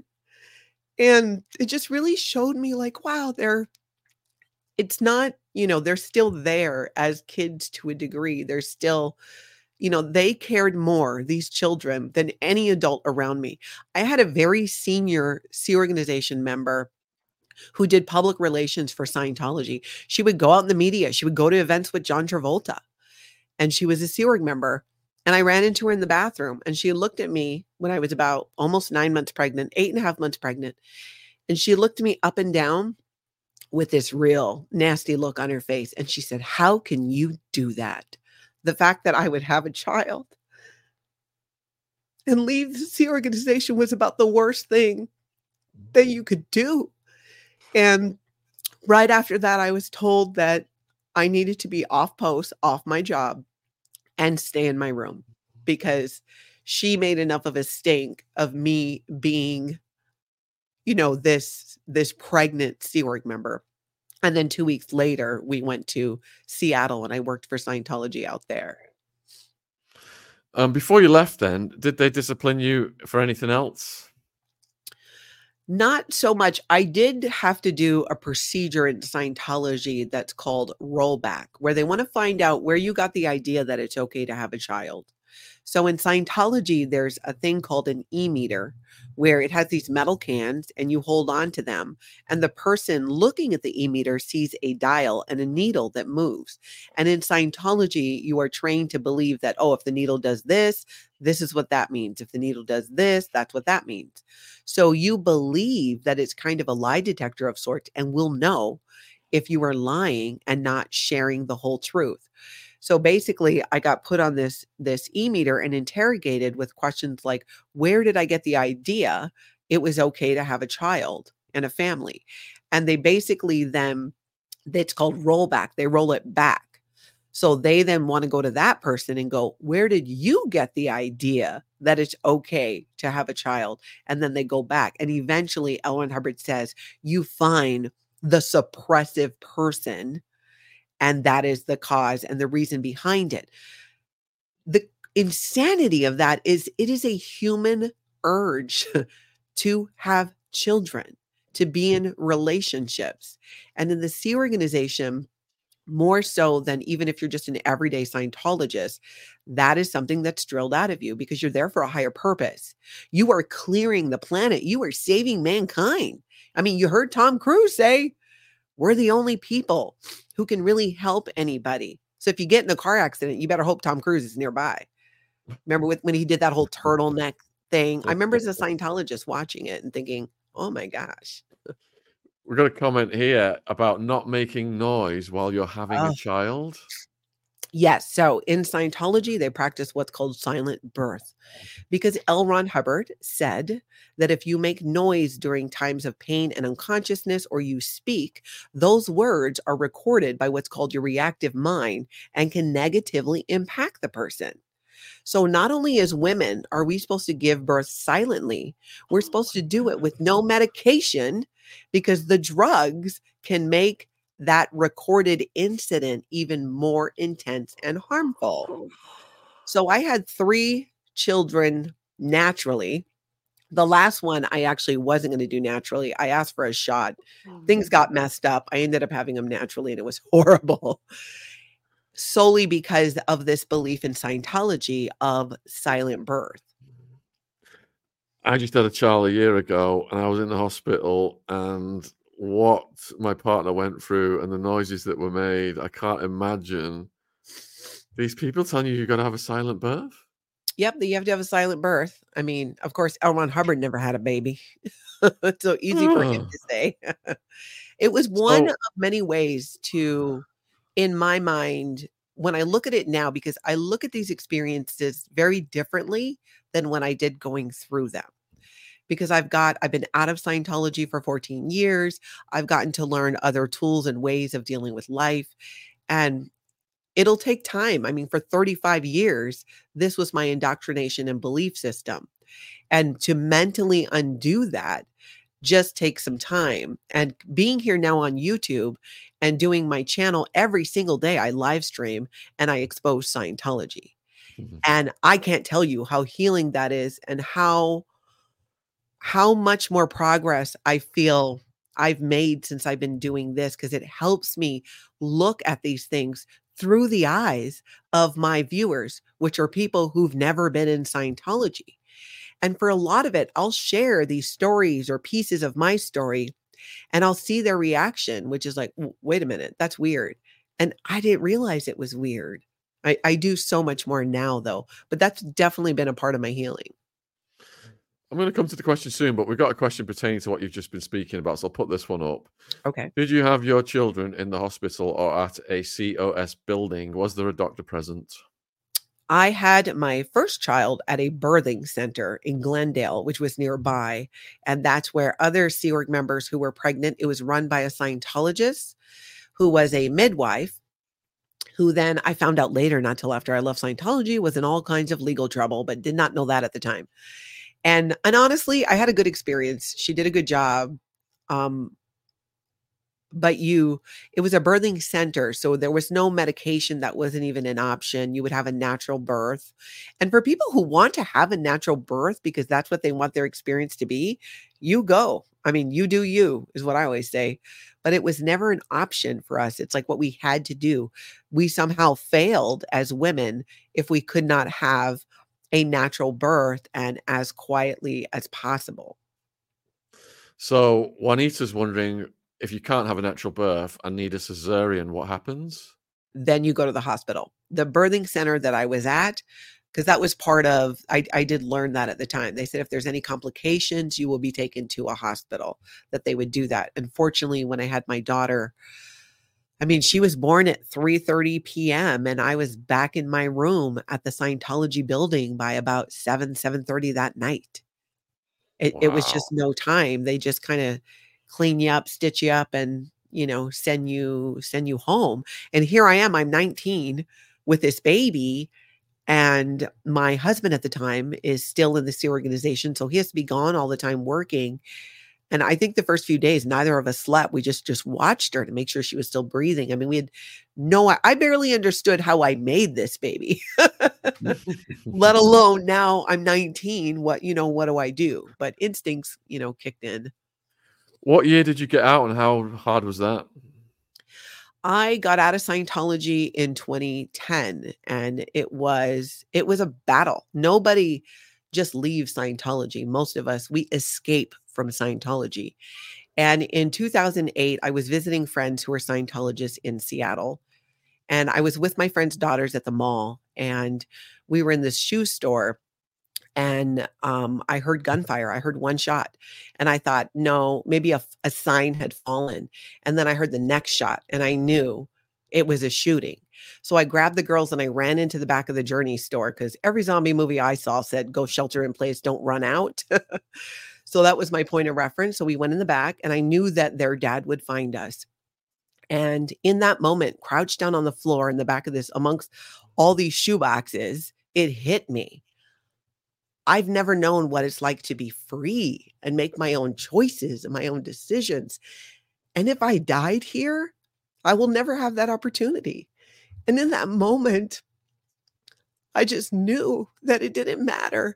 And it just really showed me like, wow, they're, it's not, you know, they're still there as kids to a degree. They're still, you know, they cared more, these children, than any adult around me. I had a very senior Sea Organization member who did public relations for Scientology. She would go out in the media. She would go to events with John Travolta. And she was a Sea Org member. And I ran into her in the bathroom. And she looked at me when I was about almost nine months pregnant, eight and a half months pregnant. And she looked me up and down with this real nasty look on her face. And she said, "How can you do that? The fact that I would have a child and leave the Sea Organization was about the worst thing that you could do." And right after that, I was told that I needed to be off post, off my job, and stay in my room because she made enough of a stink of me being, you know, this, this pregnant Sea Org member. And then two weeks later, we went to Seattle and I worked for Scientology out there. Um, before you left then, did they discipline you for anything else? Not so much. I did have to do a procedure in Scientology that's called rollback, where they want to find out where you got the idea that it's okay to have a child. So in Scientology, there's a thing called an e-meter, where it has these metal cans and you hold on to them. And the person looking at the e-meter sees a dial and a needle that moves. And in Scientology, you are trained to believe that, oh, if the needle does this, this is what that means. If the needle does this, that's what that means. So you believe that it's kind of a lie detector of sorts and will know if you are lying and not sharing the whole truth. So basically, I got put on this, this e-meter and interrogated with questions like, where did I get the idea it was okay to have a child and a family? And they basically then, it's called rollback. They roll it back. So they then want to go to that person and go, where did you get the idea that it's okay to have a child? And then they go back. And eventually, L. Ron Hubbard says, you find the suppressive person. And that is the cause and the reason behind it. The insanity of that is it is a human urge to have children, to be in relationships. And in the Sea Organization, more so than even if you're just an everyday Scientologist, that is something that's drilled out of you because you're there for a higher purpose. You are clearing the planet. You are saving mankind. I mean, you heard Tom Cruise say, we're the only people who can really help anybody. So if you get in a car accident, you better hope Tom Cruise is nearby. Remember with, when he did that whole turtleneck thing? I remember as a Scientologist watching it and thinking, oh my gosh. We've got a comment here about not making noise while you're having Oh. a child. Yes. So in Scientology, they practice what's called silent birth because L. Ron Hubbard said that if you make noise during times of pain and unconsciousness or you speak, those words are recorded by what's called your reactive mind and can negatively impact the person. So not only as women are we supposed to give birth silently, we're supposed to do it with no medication because the drugs can make that recorded incident even more intense and harmful. So I had three children naturally. The last one I actually wasn't going to do naturally. I asked for a shot. Things got messed up. I ended up having them naturally and it was horrible. Solely because of this belief in Scientology of silent birth. I just had a child a year ago and I was in the hospital, and what my partner went through and the noises that were made, I can't imagine these people telling you you're going to have a silent birth. Yep, that you have to have a silent birth. I mean, of course, L. Ron Hubbard never had a baby. It's so easy for him Ugh. to say. It was one So- of many ways to, in my mind, when I look at it now, because I look at these experiences very differently than when I did going through them. Because I've got, I've been out of Scientology for fourteen years. I've gotten to learn other tools and ways of dealing with life. And it'll take time. I mean, for thirty-five years, this was my indoctrination and belief system. And to mentally undo that just takes some time. And being here now on YouTube and doing my channel every single day, I live stream and I expose Scientology. Mhm. And I can't tell you how healing that is and how how much more progress I feel I've made since I've been doing this, because it helps me look at these things through the eyes of my viewers, which are people who've never been in Scientology. And for a lot of it, I'll share these stories or pieces of my story and I'll see their reaction, which is like, "W- wait a minute, that's weird." And I didn't realize it was weird. I, I do so much more now, though, but that's definitely been a part of my healing. I'm going to come to the question soon, but we've got a question pertaining to what you've just been speaking about. So I'll put this one up. Okay. Did you have your children in the hospital or at a C O S building? Was there a doctor present? I had my first child at a birthing center in Glendale, which was nearby. And that's where other Sea Org members who were pregnant, it was run by a Scientologist who was a midwife, who then I found out later, not till after I left Scientology, was in all kinds of legal trouble, but did not know that at the time. And, and honestly, I had a good experience. She did a good job. Um, but you, it was a birthing center. So there was no medication. That wasn't even an option. You would have a natural birth. And for people who want to have a natural birth, because that's what they want their experience to be, you go. I mean, you do you is what I always say, but it was never an option for us. It's like what we had to do. We somehow failed as women if we could not have a natural birth and as quietly as possible. So Juanita's wondering, if you can't have a natural birth and need a cesarean, what happens? Then you go to the hospital. The birthing center that I was at, because that was part of, I, I did learn that at the time. They said if there's any complications, you will be taken to a hospital, that they would do that. Unfortunately, when I had my daughter, I mean, she was born at three thirty p.m. and I was back in my room at the Scientology building by about seven, seven thirty that night. It, it was Wow. just no time. They just kind of clean you up, stitch you up, and, you know, send you, send you home. And here I am, I'm nineteen with this baby. And my husband at the time is still in the Sea Organization. So he has to be gone all the time working. And I think the first few days, neither of us slept. We just just watched her to make sure she was still breathing. I mean, we had no, I barely understood how I made this baby, let alone now I'm nineteen. What, you know, what do I do? But instincts, you know, kicked in. What year did you get out and how hard was that? I got out of Scientology in twenty ten, and it was it was a battle. Nobody just leaves Scientology. Most of us, we escape from Scientology. And in two thousand eight, I was visiting friends who were Scientologists in Seattle. And I was with my friend's daughters at the mall, and we were in this shoe store, and um, I heard gunfire. I heard one shot, and I thought, no, maybe a, a sign had fallen. And then I heard the next shot, and I knew it was a shooting. So I grabbed the girls and I ran into the back of the Journey store, because every zombie movie I saw said, go shelter in place, don't run out. So that was my point of reference. So we went in the back, and I knew that their dad would find us. And in that moment, crouched down on the floor in the back of this, amongst all these shoe boxes, it hit me. I've never known what it's like to be free and make my own choices and my own decisions. And if I died here, I will never have that opportunity. And in that moment, I just knew that it didn't matter.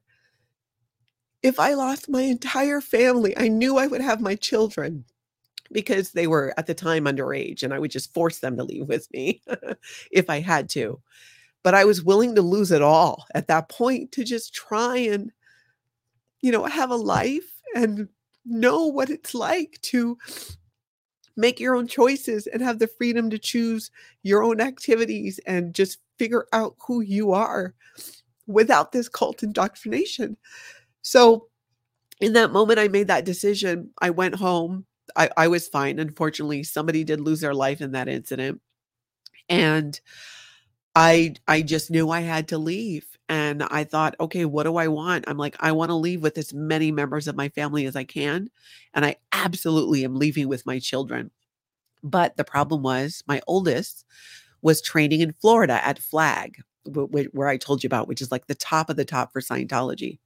If I lost my entire family, I knew I would have my children, because they were at the time underage, and I would just force them to leave with me if I had to. But I was willing to lose it all at that point to just try and, you know, have a life and know what it's like to make your own choices and have the freedom to choose your own activities and just figure out who you are without this cult indoctrination. So in that moment, I made that decision. I went home. I, I was fine. Unfortunately, somebody did lose their life in that incident. And I I just knew I had to leave. And I thought, okay, what do I want? I'm like, I want to leave with as many members of my family as I can. And I absolutely am leaving with my children. But the problem was, my oldest was training in Florida at Flag, where I told you about, which is like the top of the top for Scientology.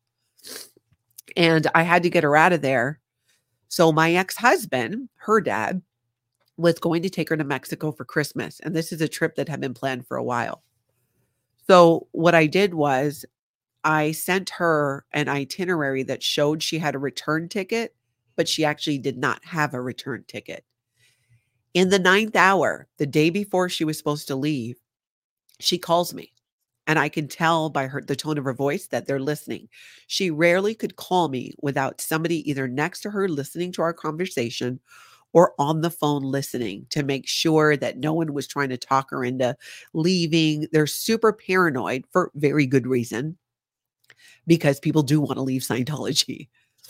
And I had to get her out of there. So my ex-husband, her dad, was going to take her to Mexico for Christmas. And this is a trip that had been planned for a while. So what I did was I sent her an itinerary that showed she had a return ticket, but she actually did not have a return ticket. In the ninth hour, the day before she was supposed to leave, she calls me. And I can tell by her, the tone of her voice, that they're listening. She rarely could call me without somebody either next to her listening to our conversation or on the phone listening to make sure that no one was trying to talk her into leaving. They're super paranoid for very good reason, because people do want to leave Scientology.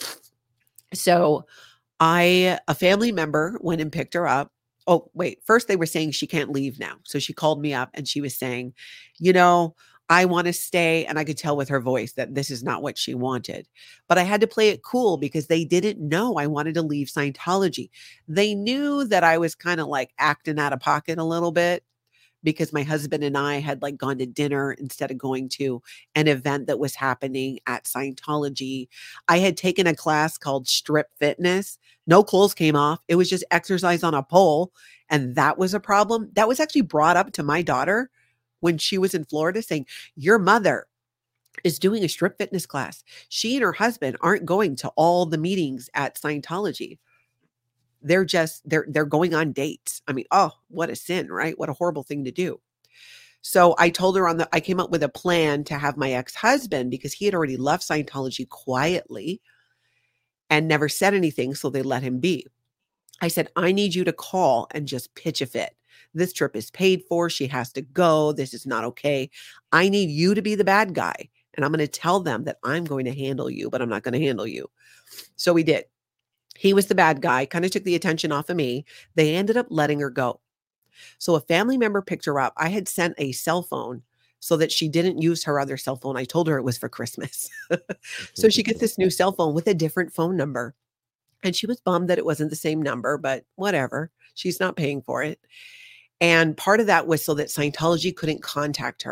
So I, a family member went and picked her up. Oh, wait, first they were saying she can't leave now. So she called me up and she was saying, you know, I want to stay. And I could tell with her voice that this is not what she wanted. But I had to play it cool because they didn't know I wanted to leave Scientology. They knew that I was kind of like acting out of pocket a little bit, because my husband and I had like gone to dinner instead of going to an event that was happening at Scientology. I had taken a class called Strip Fitness. No clothes came off. It was just exercise on a pole. And that was a problem. That was actually brought up to my daughter when she was in Florida, saying, your mother is doing a strip fitness class. She and her husband aren't going to all the meetings at Scientology. They're just, they're, they're going on dates. I mean, oh, what a sin, right? What a horrible thing to do. So I told her on the, I came up with a plan to have my ex-husband, because he had already left Scientology quietly and never said anything. So they let him be. I said, I need you to call and just pitch a fit. This trip is paid for. She has to go. This is not okay. I need you to be the bad guy. And I'm going to tell them that I'm going to handle you, but I'm not going to handle you. So we did. He was the bad guy, kind of took the attention off of me. They ended up letting her go. So a family member picked her up. I had sent a cell phone so that she didn't use her other cell phone. I told her it was for Christmas. So she gets this new cell phone with a different phone number. And she was bummed that it wasn't the same number, but whatever. She's not paying for it. And part of that was so that Scientology couldn't contact her.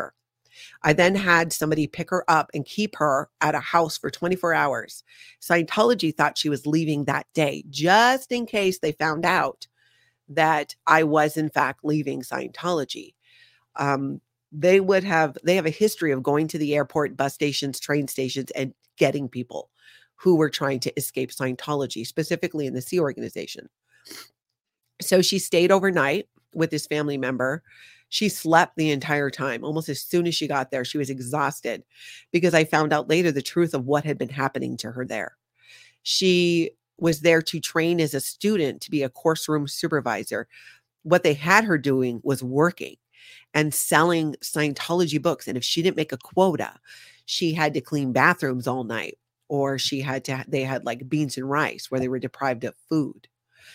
I then had somebody pick her up and keep her at a house for twenty-four hours. Scientology thought she was leaving that day, just in case they found out that I was in fact leaving Scientology. Um, they would have, they have a history of going to the airport, bus stations, train stations, and getting people who were trying to escape Scientology, specifically in the Sea Organization. So she stayed overnight with this family member. She slept the entire time. Almost as soon as she got there, she was exhausted because I found out later the truth of what had been happening to her there. She was there to train as a student to be a course room supervisor. What they had her doing was working and selling Scientology books. And if she didn't make a quota, she had to clean bathrooms all night, or she had to, they had like beans and rice where they were deprived of food.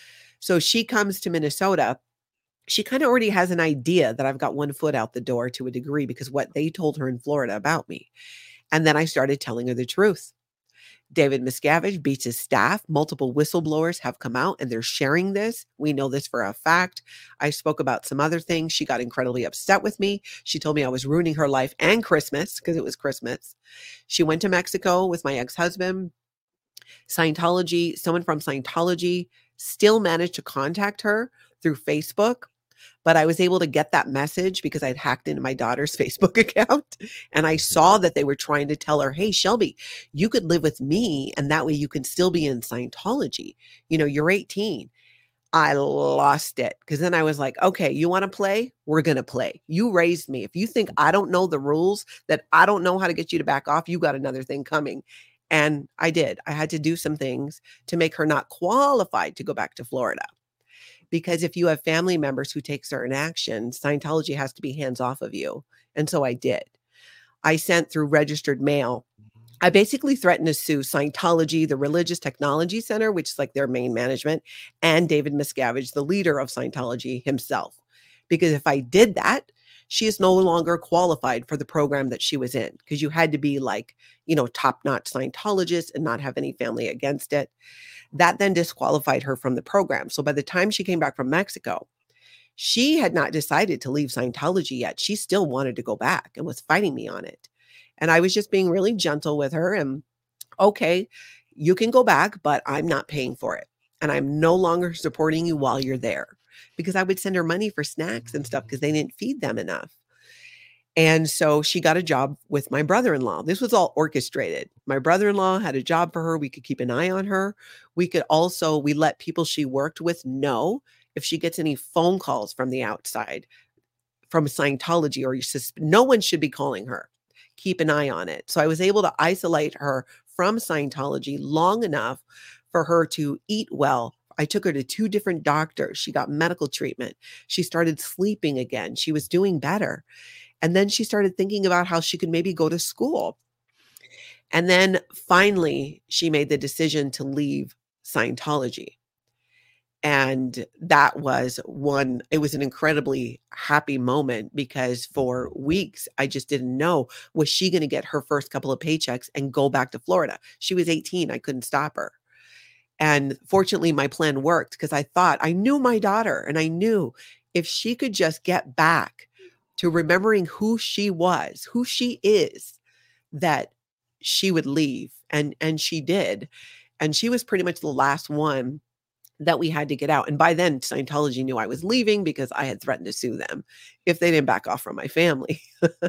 So she comes to Minnesota. She kind of already has an idea that I've got one foot out the door to a degree because what they told her in Florida about me. And then I started telling her the truth. David Miscavige beats his staff. Multiple whistleblowers have come out and they're sharing this. We know this for a fact. I spoke about some other things. She got incredibly upset with me. She told me I was ruining her life and Christmas because it was Christmas. She went to Mexico with my ex-husband. Scientology, someone from Scientology still managed to contact her through Facebook. But I was able to get that message because I'd hacked into my daughter's Facebook account. And I saw that they were trying to tell her, hey, Shelby, you could live with me and that way you can still be in Scientology. You know, you're eighteen. I lost it because then I was like, okay, you want to play? We're going to play. You raised me. If you think I don't know the rules, that I don't know how to get you to back off, you got another thing coming. And I did. I had to do some things to make her not qualified to go back to Florida. Because if you have family members who take certain actions, Scientology has to be hands off of you. And so I did. I sent through registered mail. I basically threatened to sue Scientology, the Religious Technology Center, which is like their main management, and David Miscavige, the leader of Scientology himself. Because if I did that, she is no longer qualified for the program that she was in, because you had to be like, you know, top-notch Scientologist and not have any family against it. That then disqualified her from the program. So by the time she came back from Mexico, she had not decided to leave Scientology yet. She still wanted to go back and was fighting me on it. And I was just being really gentle with her and, okay, you can go back, but I'm not paying for it. And I'm no longer supporting you while you're there, because I would send her money for snacks and stuff because they didn't feed them enough. And so she got a job with my brother-in-law. This was all orchestrated. My brother-in-law had a job for her. We could keep an eye on her. We could also, we let people she worked with know if she gets any phone calls from the outside, from Scientology, or you sus- no one should be calling her. Keep an eye on it. So I was able to isolate her from Scientology long enough for her to eat well. I took her to two different doctors. She got medical treatment. She started sleeping again. She was doing better. And then she started thinking about how she could maybe go to school. And then finally, she made the decision to leave Scientology. And that was one, it was an incredibly happy moment, because for weeks, I just didn't know, was she going to get her first couple of paychecks and go back to Florida? She was eighteen. I couldn't stop her. And fortunately, my plan worked, because I thought, I knew my daughter, and I knew if she could just get back to remembering who she was, who she is, that she would leave. And, and she did. And she was pretty much the last one that we had to get out. And by then, Scientology knew I was leaving because I had threatened to sue them if they didn't back off from my family.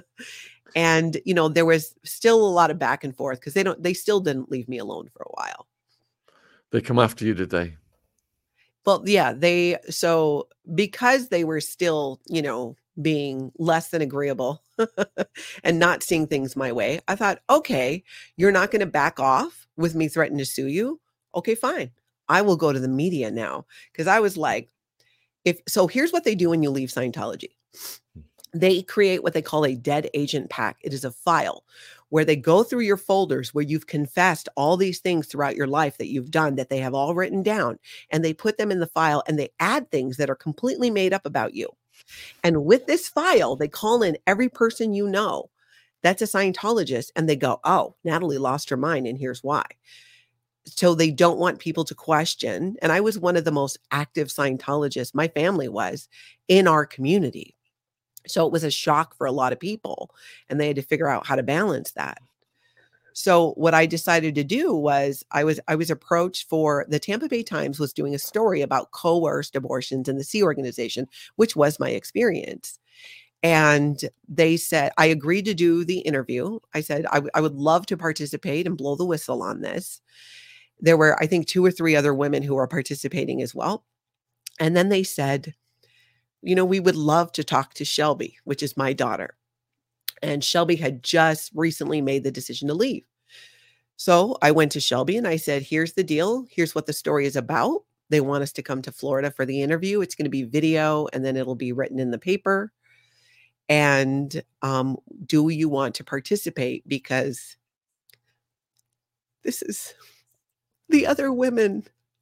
And, you know, there was still a lot of back and forth because they don't, they still didn't leave me alone for a while. They come after you, did they? Well, yeah, they, so because they were still, you know, being less than agreeable and not seeing things my way, I thought, okay, you're not going to back off with me threatening to sue you. Okay, fine. I will go to the media now. Because I was like, if so, here's what they do when you leave Scientology. They create what they call a dead agent pack. It is a file where they go through your folders where you've confessed all these things throughout your life that you've done, that they have all written down, and they put them in the file and they add things that are completely made up about you. And with this file, they call in every person you know that's a Scientologist, and they go, oh, Natalie lost her mind, and here's why. So they don't want people to question. And I was one of the most active Scientologists, my family was, in our community. So it was a shock for a lot of people, and they had to figure out how to balance that. So what I decided to do was I was I was approached for the Tampa Bay Times was doing a story about coerced abortions in the Sea Organization, which was my experience. And they said, I agreed to do the interview. I said, I, w- I would love to participate and blow the whistle on this. There were, I think, two or three other women who were participating as well. And then they said, you know, we would love to talk to Shelby, which is my daughter. And Shelby had just recently made the decision to leave. So I went to Shelby and I said, here's the deal. Here's what the story is about. They want us to come to Florida for the interview. It's going to be video and then it'll be written in the paper. And um, do you want to participate? Because this is the other women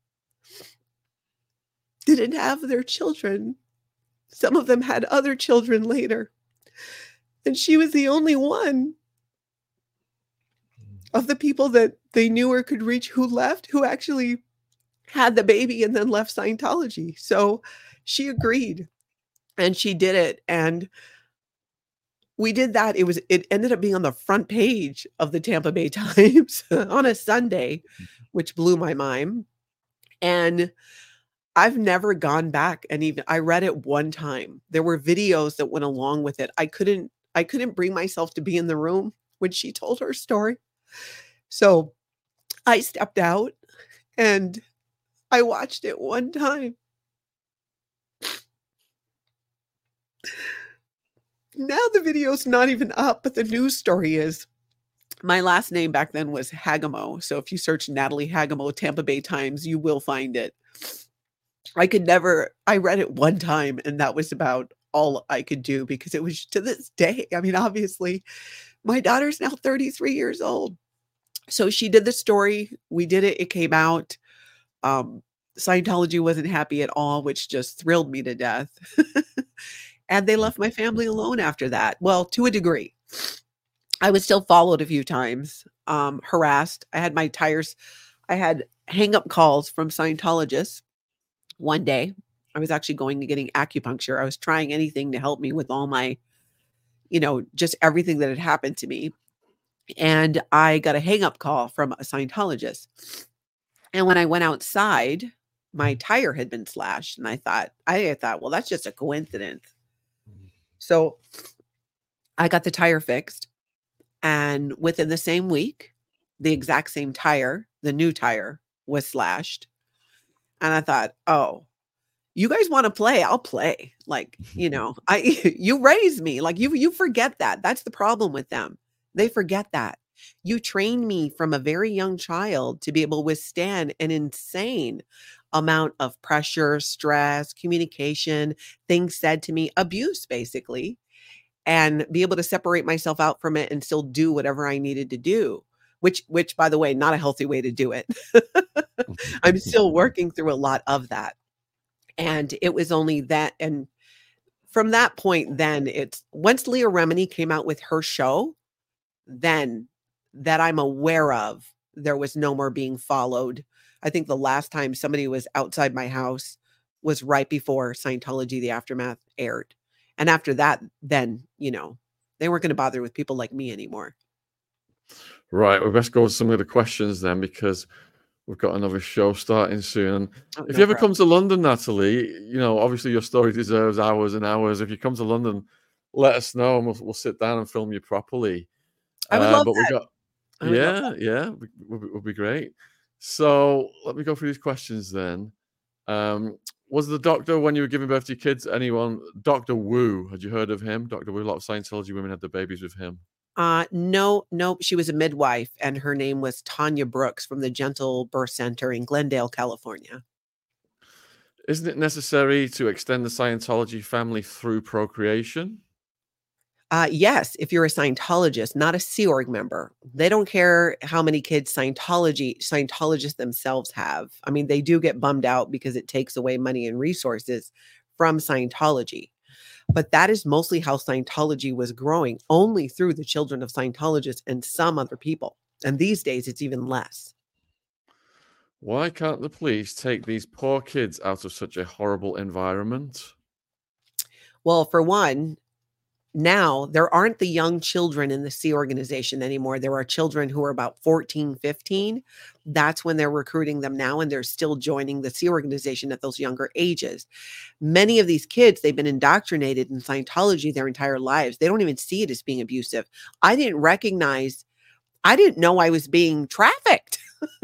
didn't have their children. Some of them had other children later. And she was the only one of the people that they knew or could reach who left, who actually had the baby and then left Scientology. So she agreed and she did it. And we did that. It was, it ended up being on the front page of the Tampa Bay Times on a Sunday, which blew my mind. And I've never gone back and even, I read it one time. There were videos that went along with it. I couldn't, I couldn't bring myself to be in the room when she told her story. So I stepped out and I watched it one time. Now the video's not even up, but the news story is. My last name back then was Hagamo. So if you search Natalie Hagamo, Tampa Bay Times, you will find it. I could never, I read it one time and that was about all I could do because it was to this day. I mean, obviously my daughter's now thirty-three years old. So she did the story. We did it. It came out. Um, Scientology wasn't happy at all, which just thrilled me to death. And they left my family alone after that. Well, to a degree. I was still followed a few times, um, harassed. I had my tires, I had hang-up calls from Scientologists. One day, I was actually going and getting acupuncture. I was trying anything to help me with all my, you know, just everything that had happened to me. And I got a hang-up call from a Scientologist. And when I went outside, my tire had been slashed. And I thought, I thought, well, that's just a coincidence. So I got the tire fixed. And within the same week, the exact same tire, the new tire, was slashed. And I thought, oh, you guys want to play? I'll play. Like, you know, I you raised me. Like you you forget that. That's the problem with them. They forget that. You trained me from a very young child to be able to withstand an insane amount of pressure, stress, communication, things said to me, abuse, basically, and be able to separate myself out from it and still do whatever I needed to do, which, which, by the way, not a healthy way to do it. I'm still working through a lot of that. And it was only that. And from that point, then it's once Leah Remini came out with her show, then that I'm aware of, there was no more being followed. I think the last time somebody was outside my house was right before Scientology, The Aftermath aired. And after that, then, you know, they weren't going to bother with people like me anymore. Right. We best go with some of the questions then, because we've got another show starting soon. Oh, if no you ever problem. come to London, Natalie, you know, obviously your story deserves hours and hours. If you come to London, let us know and we'll, we'll sit down and film you properly. I would Uh, love but we that. got, I would love yeah, yeah, would, would, would be great. So let me go through these questions then. Um, was the doctor, when you were giving birth to your kids, anyone, Doctor Wu, had you heard of him? Doctor Wu, a lot of Scientology women had their babies with him. Uh, no, no, she was a midwife and her name was Tanya Brooks from the Gentle Birth Center in Glendale, California. Isn't it necessary to extend the Scientology family through procreation? Uh, yes, if you're a Scientologist, not a Sea Org member. They don't care how many kids Scientology Scientologists themselves have. I mean, they do get bummed out because it takes away money and resources from Scientology. But that is mostly how Scientology was growing, only through the children of Scientologists and some other people. And these days, it's even less. Why can't the police take these poor kids out of such a horrible environment? Well, for one, now there aren't the young children in the C organization anymore. There are children who are about fourteen, fifteen. That's when they're recruiting them now, and they're still joining the C organization at those younger ages. Many of these kids, they've been indoctrinated in Scientology their entire lives. They don't even see it as being abusive. I didn't recognize, I didn't know I was being trafficked.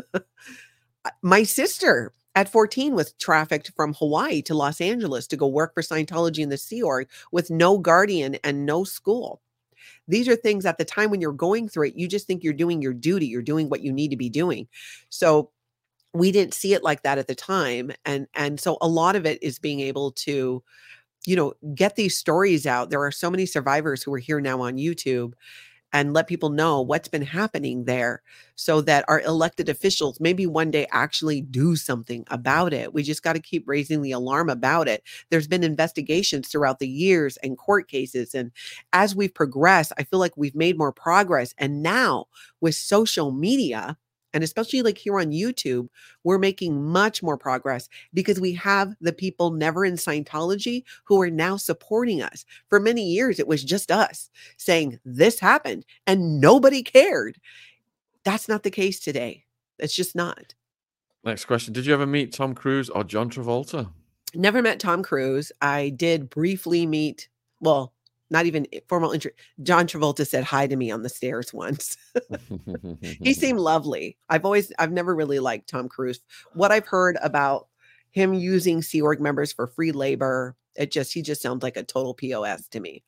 My sister at fourteen was trafficked from Hawaii to Los Angeles to go work for Scientology in the Sea Org with no guardian and no school. These are things at the time when you're going through it, you just think you're doing your duty. You're doing what you need to be doing. So we didn't see it like that at the time. And, and so a lot of it is being able to, you know, get these stories out. There are so many survivors who are here now on YouTube, and let people know what's been happening there so that our elected officials maybe one day actually do something about it. We just got to keep raising the alarm about it. There's been investigations throughout the years and court cases. And as we've progressed, I feel like we've made more progress. And now with social media, and especially like here on YouTube, we're making much more progress because we have the people never in Scientology who are now supporting us. For many years, it was just us saying this happened and nobody cared. That's not the case today. It's just not. Next question. Did you ever meet Tom Cruise or John Travolta? Never met Tom Cruise. I did briefly meet, well, not even formal intro. John Travolta said hi to me on the stairs once. He seemed lovely. I've always, I've never really liked Tom Cruise. What I've heard about him using Sea Org members for free labor, it just, he just sounds like a total P O S to me.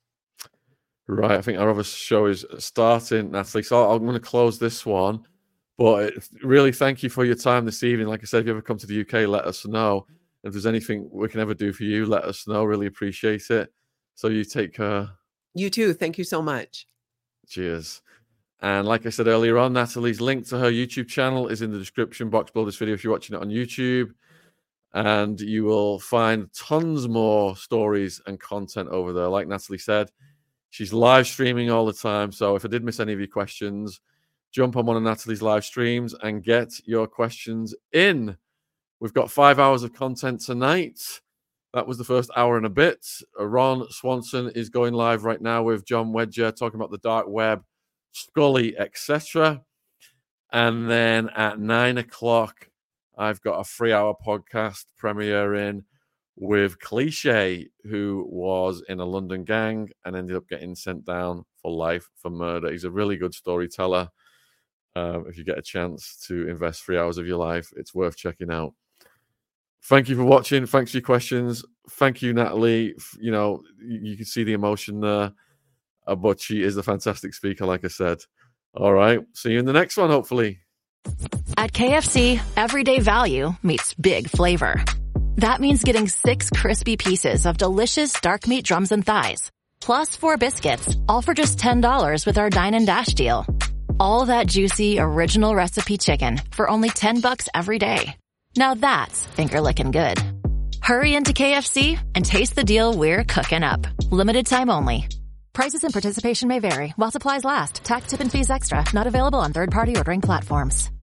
Right. I think our other show is starting, Natalie. So I'm going to close this one. But really, thank you for your time this evening. Like I said, if you ever come to the U K, let us know. If there's anything we can ever do for you, let us know. Really appreciate it. So you take care. You too. Thank you so much. Cheers. And like I said earlier on, Natalie's link to her YouTube channel is in the description box below this video if you're watching it on YouTube. And you will find tons more stories and content over there. Like Natalie said, she's live streaming all the time. So if I did miss any of your questions, jump on one of Natalie's live streams and get your questions in. We've got five hours of content tonight. That was the first hour and a bit. Ron Swanson is going live right now with John Wedger talking about the dark web, Scully, et cetera. And then at nine o'clock, I've got a three-hour podcast premiere in with Cliche, who was in a London gang and ended up getting sent down for life for murder. He's a really good storyteller. Uh, if you get a chance to invest three hours of your life, it's worth checking out. Thank you for watching. Thanks for your questions. Thank you, Natalie. You know, you, you can see the emotion there, uh, but she is a fantastic speaker, like I said. All right. See you in the next one, hopefully. At K F C, everyday value meets big flavor. That means getting six crispy pieces of delicious dark meat drums and thighs, plus four biscuits, all for just ten dollars with our Dine and Dash deal. All that juicy, original recipe chicken for only ten bucks every day. Now that's finger-licking good. Hurry into K F C and taste the deal we're cooking up. Limited time only. Prices and participation may vary while supplies last. Tax, tip, and fees extra. Not available on third-party ordering platforms.